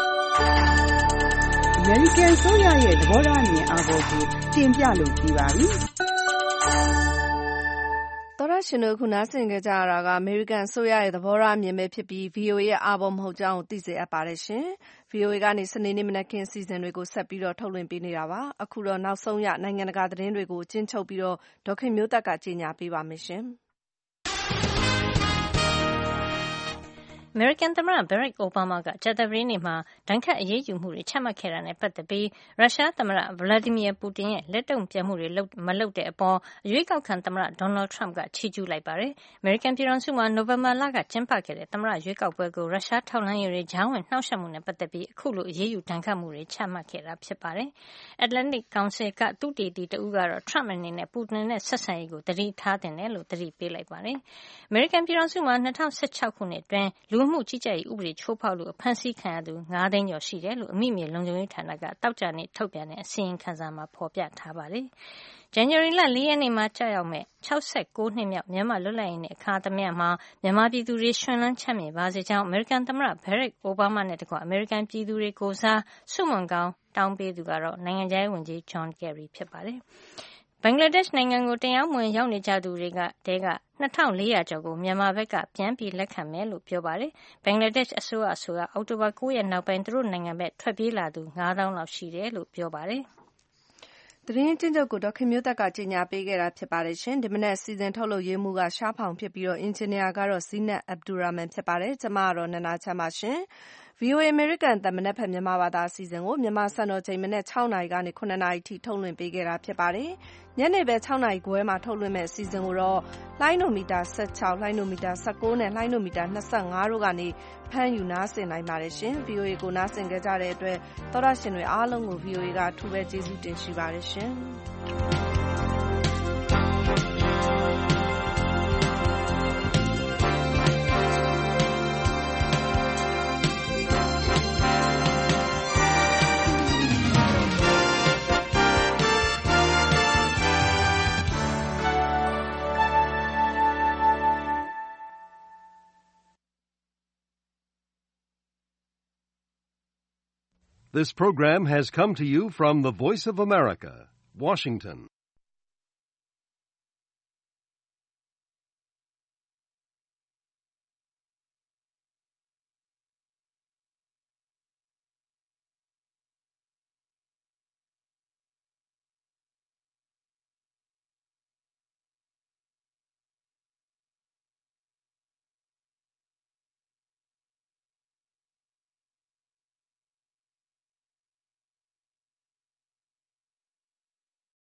Speaker 16: အမေရိကန်ဆိုရရဲ့သဘောထားအမြင်အာဘော်ကိုတင်ပြလို့ပြီးပါပြီ။
Speaker 2: သောရရှင်တို့ခုနားဆင်ကြကြရတာကအမေရိကန်ဆိုရရဲ့သဘောထားအမြင်ပဲဖြစ်ပြီး VOA ရဲ့အာဘော်မဟုတ်ကြောင်းကိုသိစေအပ်ပါတယ်ရှင်။ VOA ကနေစနေနေ့မနက်ခင်းစီစဉ်တွေကိုဆက်ပြီးထုတ်လွှင့်ပေးနေတာပါ။အခုတော့နောက်ဆုံးရနိုင်ငံတကာသတင်းတွေကိုအကျဉ်းချုပ်ပြီးဒေါခင်မျိုးသက်ကကြေညာပေးပါမယ်ရှင်။
Speaker 3: အမေရိကန်သမ္မတ Barack Obama ကကြာသပတေးနေ့မှာဒဏ်ခတ်အရေးယူမှုတွေချမှတ်ခဲ့တာနဲ့ပတ်သက်ပြီးရုရှားသမ္မတ Vladimir Putin ရဲ့လက်တုံ့ပြန်မှုတွေမလုပ်တဲ့အပေါ်အရွေးကောက်ခံသမ္မတ Donald Trump ကချီးကျူးလိုက်ပါတယ်။အမေရိကန်ပြည်ထောင်စုမှာနိုဝင်ဘာလကကျင်းပခဲ့တဲ့သမ္မတရွေးကောက်ပွဲကိုရုရှားထောက်လှမ်းရေးတွေကြားဝင်နှောက်ယှက်မှုနဲ့ပတ်သက်ပြီးအခုလိုအရေးယူဒဏ်ခတ်မှုတွေချမှတ်ခဲ့တာဖြစ်ပါတယ်။ Atlantic Council ကသုတေသီတဦးကတော့ Trump အနေနဲ့ Putin နဲ့ဆက်ဆံရေးကိုသတိထားသင့်တယ်လို့သတိပေးလိုက်ပါတယ်။အမေရိကန်ပြည်ထောင်စုမှာ2016ခုနှစ်အတွင်းလူမှုကြီးကြပ်ရေးဥပဒေချိုးဖောက်လို့အဖမ်းဆီးခံရသူ5 သိန်းကျော်ရှိတယ်လို့အမိမြေလုံခြုံရေးဌာနကသောကြာနေ့ထုတ်ပြန်တဲ့အစီရင်ခံစာမှာဖော်ပြထားပါတယ်။ ဇန်နဝါရီလ 4 ရက်နေ့မှာကျရောက်မယ့်69နှစ်မြောက်မြန်မာလွတ်လပ်ရေးနေ့အခါသမယမှာမြန်မာပြည်သူတွေရွှင်လန်းချမ်းမြေ့ပါစေကြောင်းအမေရိကန်သမ္မတ Barack Obama နဲ့တကွအမေရိကန်ပြည်သူတွေကိုယ်စားဆုမွန်ကောင်းတောင်းပေးသူကတော့နိုင်ငံခြားရေးဝန်ကြီး John Kerry ဖြစ်ပါတယ်။ ဘင်္ဂလားဒေ့ရှ်နိုင်ငံကိုတရားမဝင်ရောက်နေကြသူတွေက2400ကျော်ကိုမြန်မာဘက်ကပြန်ပြီးလက်ခံမယ်လို့ပြောပါတယ်။ဘင်္ဂလားဒေ့ရှ်အစိုးရအောက်တိုဘာ9 ရက်နောက်ပိုင်းသူတို့နိုင်ငံဘက်ထွက်ပြေးလာသူ5000လောက်ရှိတယ်လို့ပြောပါတယ်
Speaker 2: ။သတင်းကျဉ်းချုပ်ကိုဒေါခင်မျိုးသက်ကကြေညာပေးခဲ့တာဖြစ်ပါတယ်ရှင်။ဒီမနက်စီစဉ်ထုတ်လုပ်ရေးမှုကရှားဖောင်ဖြစ်ပြီးအင်ဂျင်နီယာကတော့ဇီနတ်အဗ်ဒူရာမန်ဖြစ်ပါတယ်။ကျွန်မကတော့နန္ဒာချမ်းပါရှင်။ VOA American တမနက်ဖြန်မြန်မာဘာသာအစီအစဉ်ကိုမြန်မာစံတော်ချိန်မနက်6နာရီကနေ9နာရီထိထုတ်လွှင့်ပေးခဲ့တာဖြစ်ပါတယ်။ညနေပဲ6နာရီခွဲမှာထုတ်လွှင့်မဲ့အစီအစဉ်ကိုတော့လိုင်းနိုမီတာ16လိုင်းနိုမီတာ19နဲ့လိုင်းနိုမီတာ25တို့ကနေဖမ်းယူနားဆင်နိုင်ပါတယ်ရှင်။ VOA ကိုနားဆင်ကြတဲ့အတွက်သောရရှင်တွေအားလုံးကို VOA ကအထူးပဲကျေးဇူးတင်ရှိပါတယ်ရှင်။
Speaker 1: This program has come to you from the Voice of America, Washington.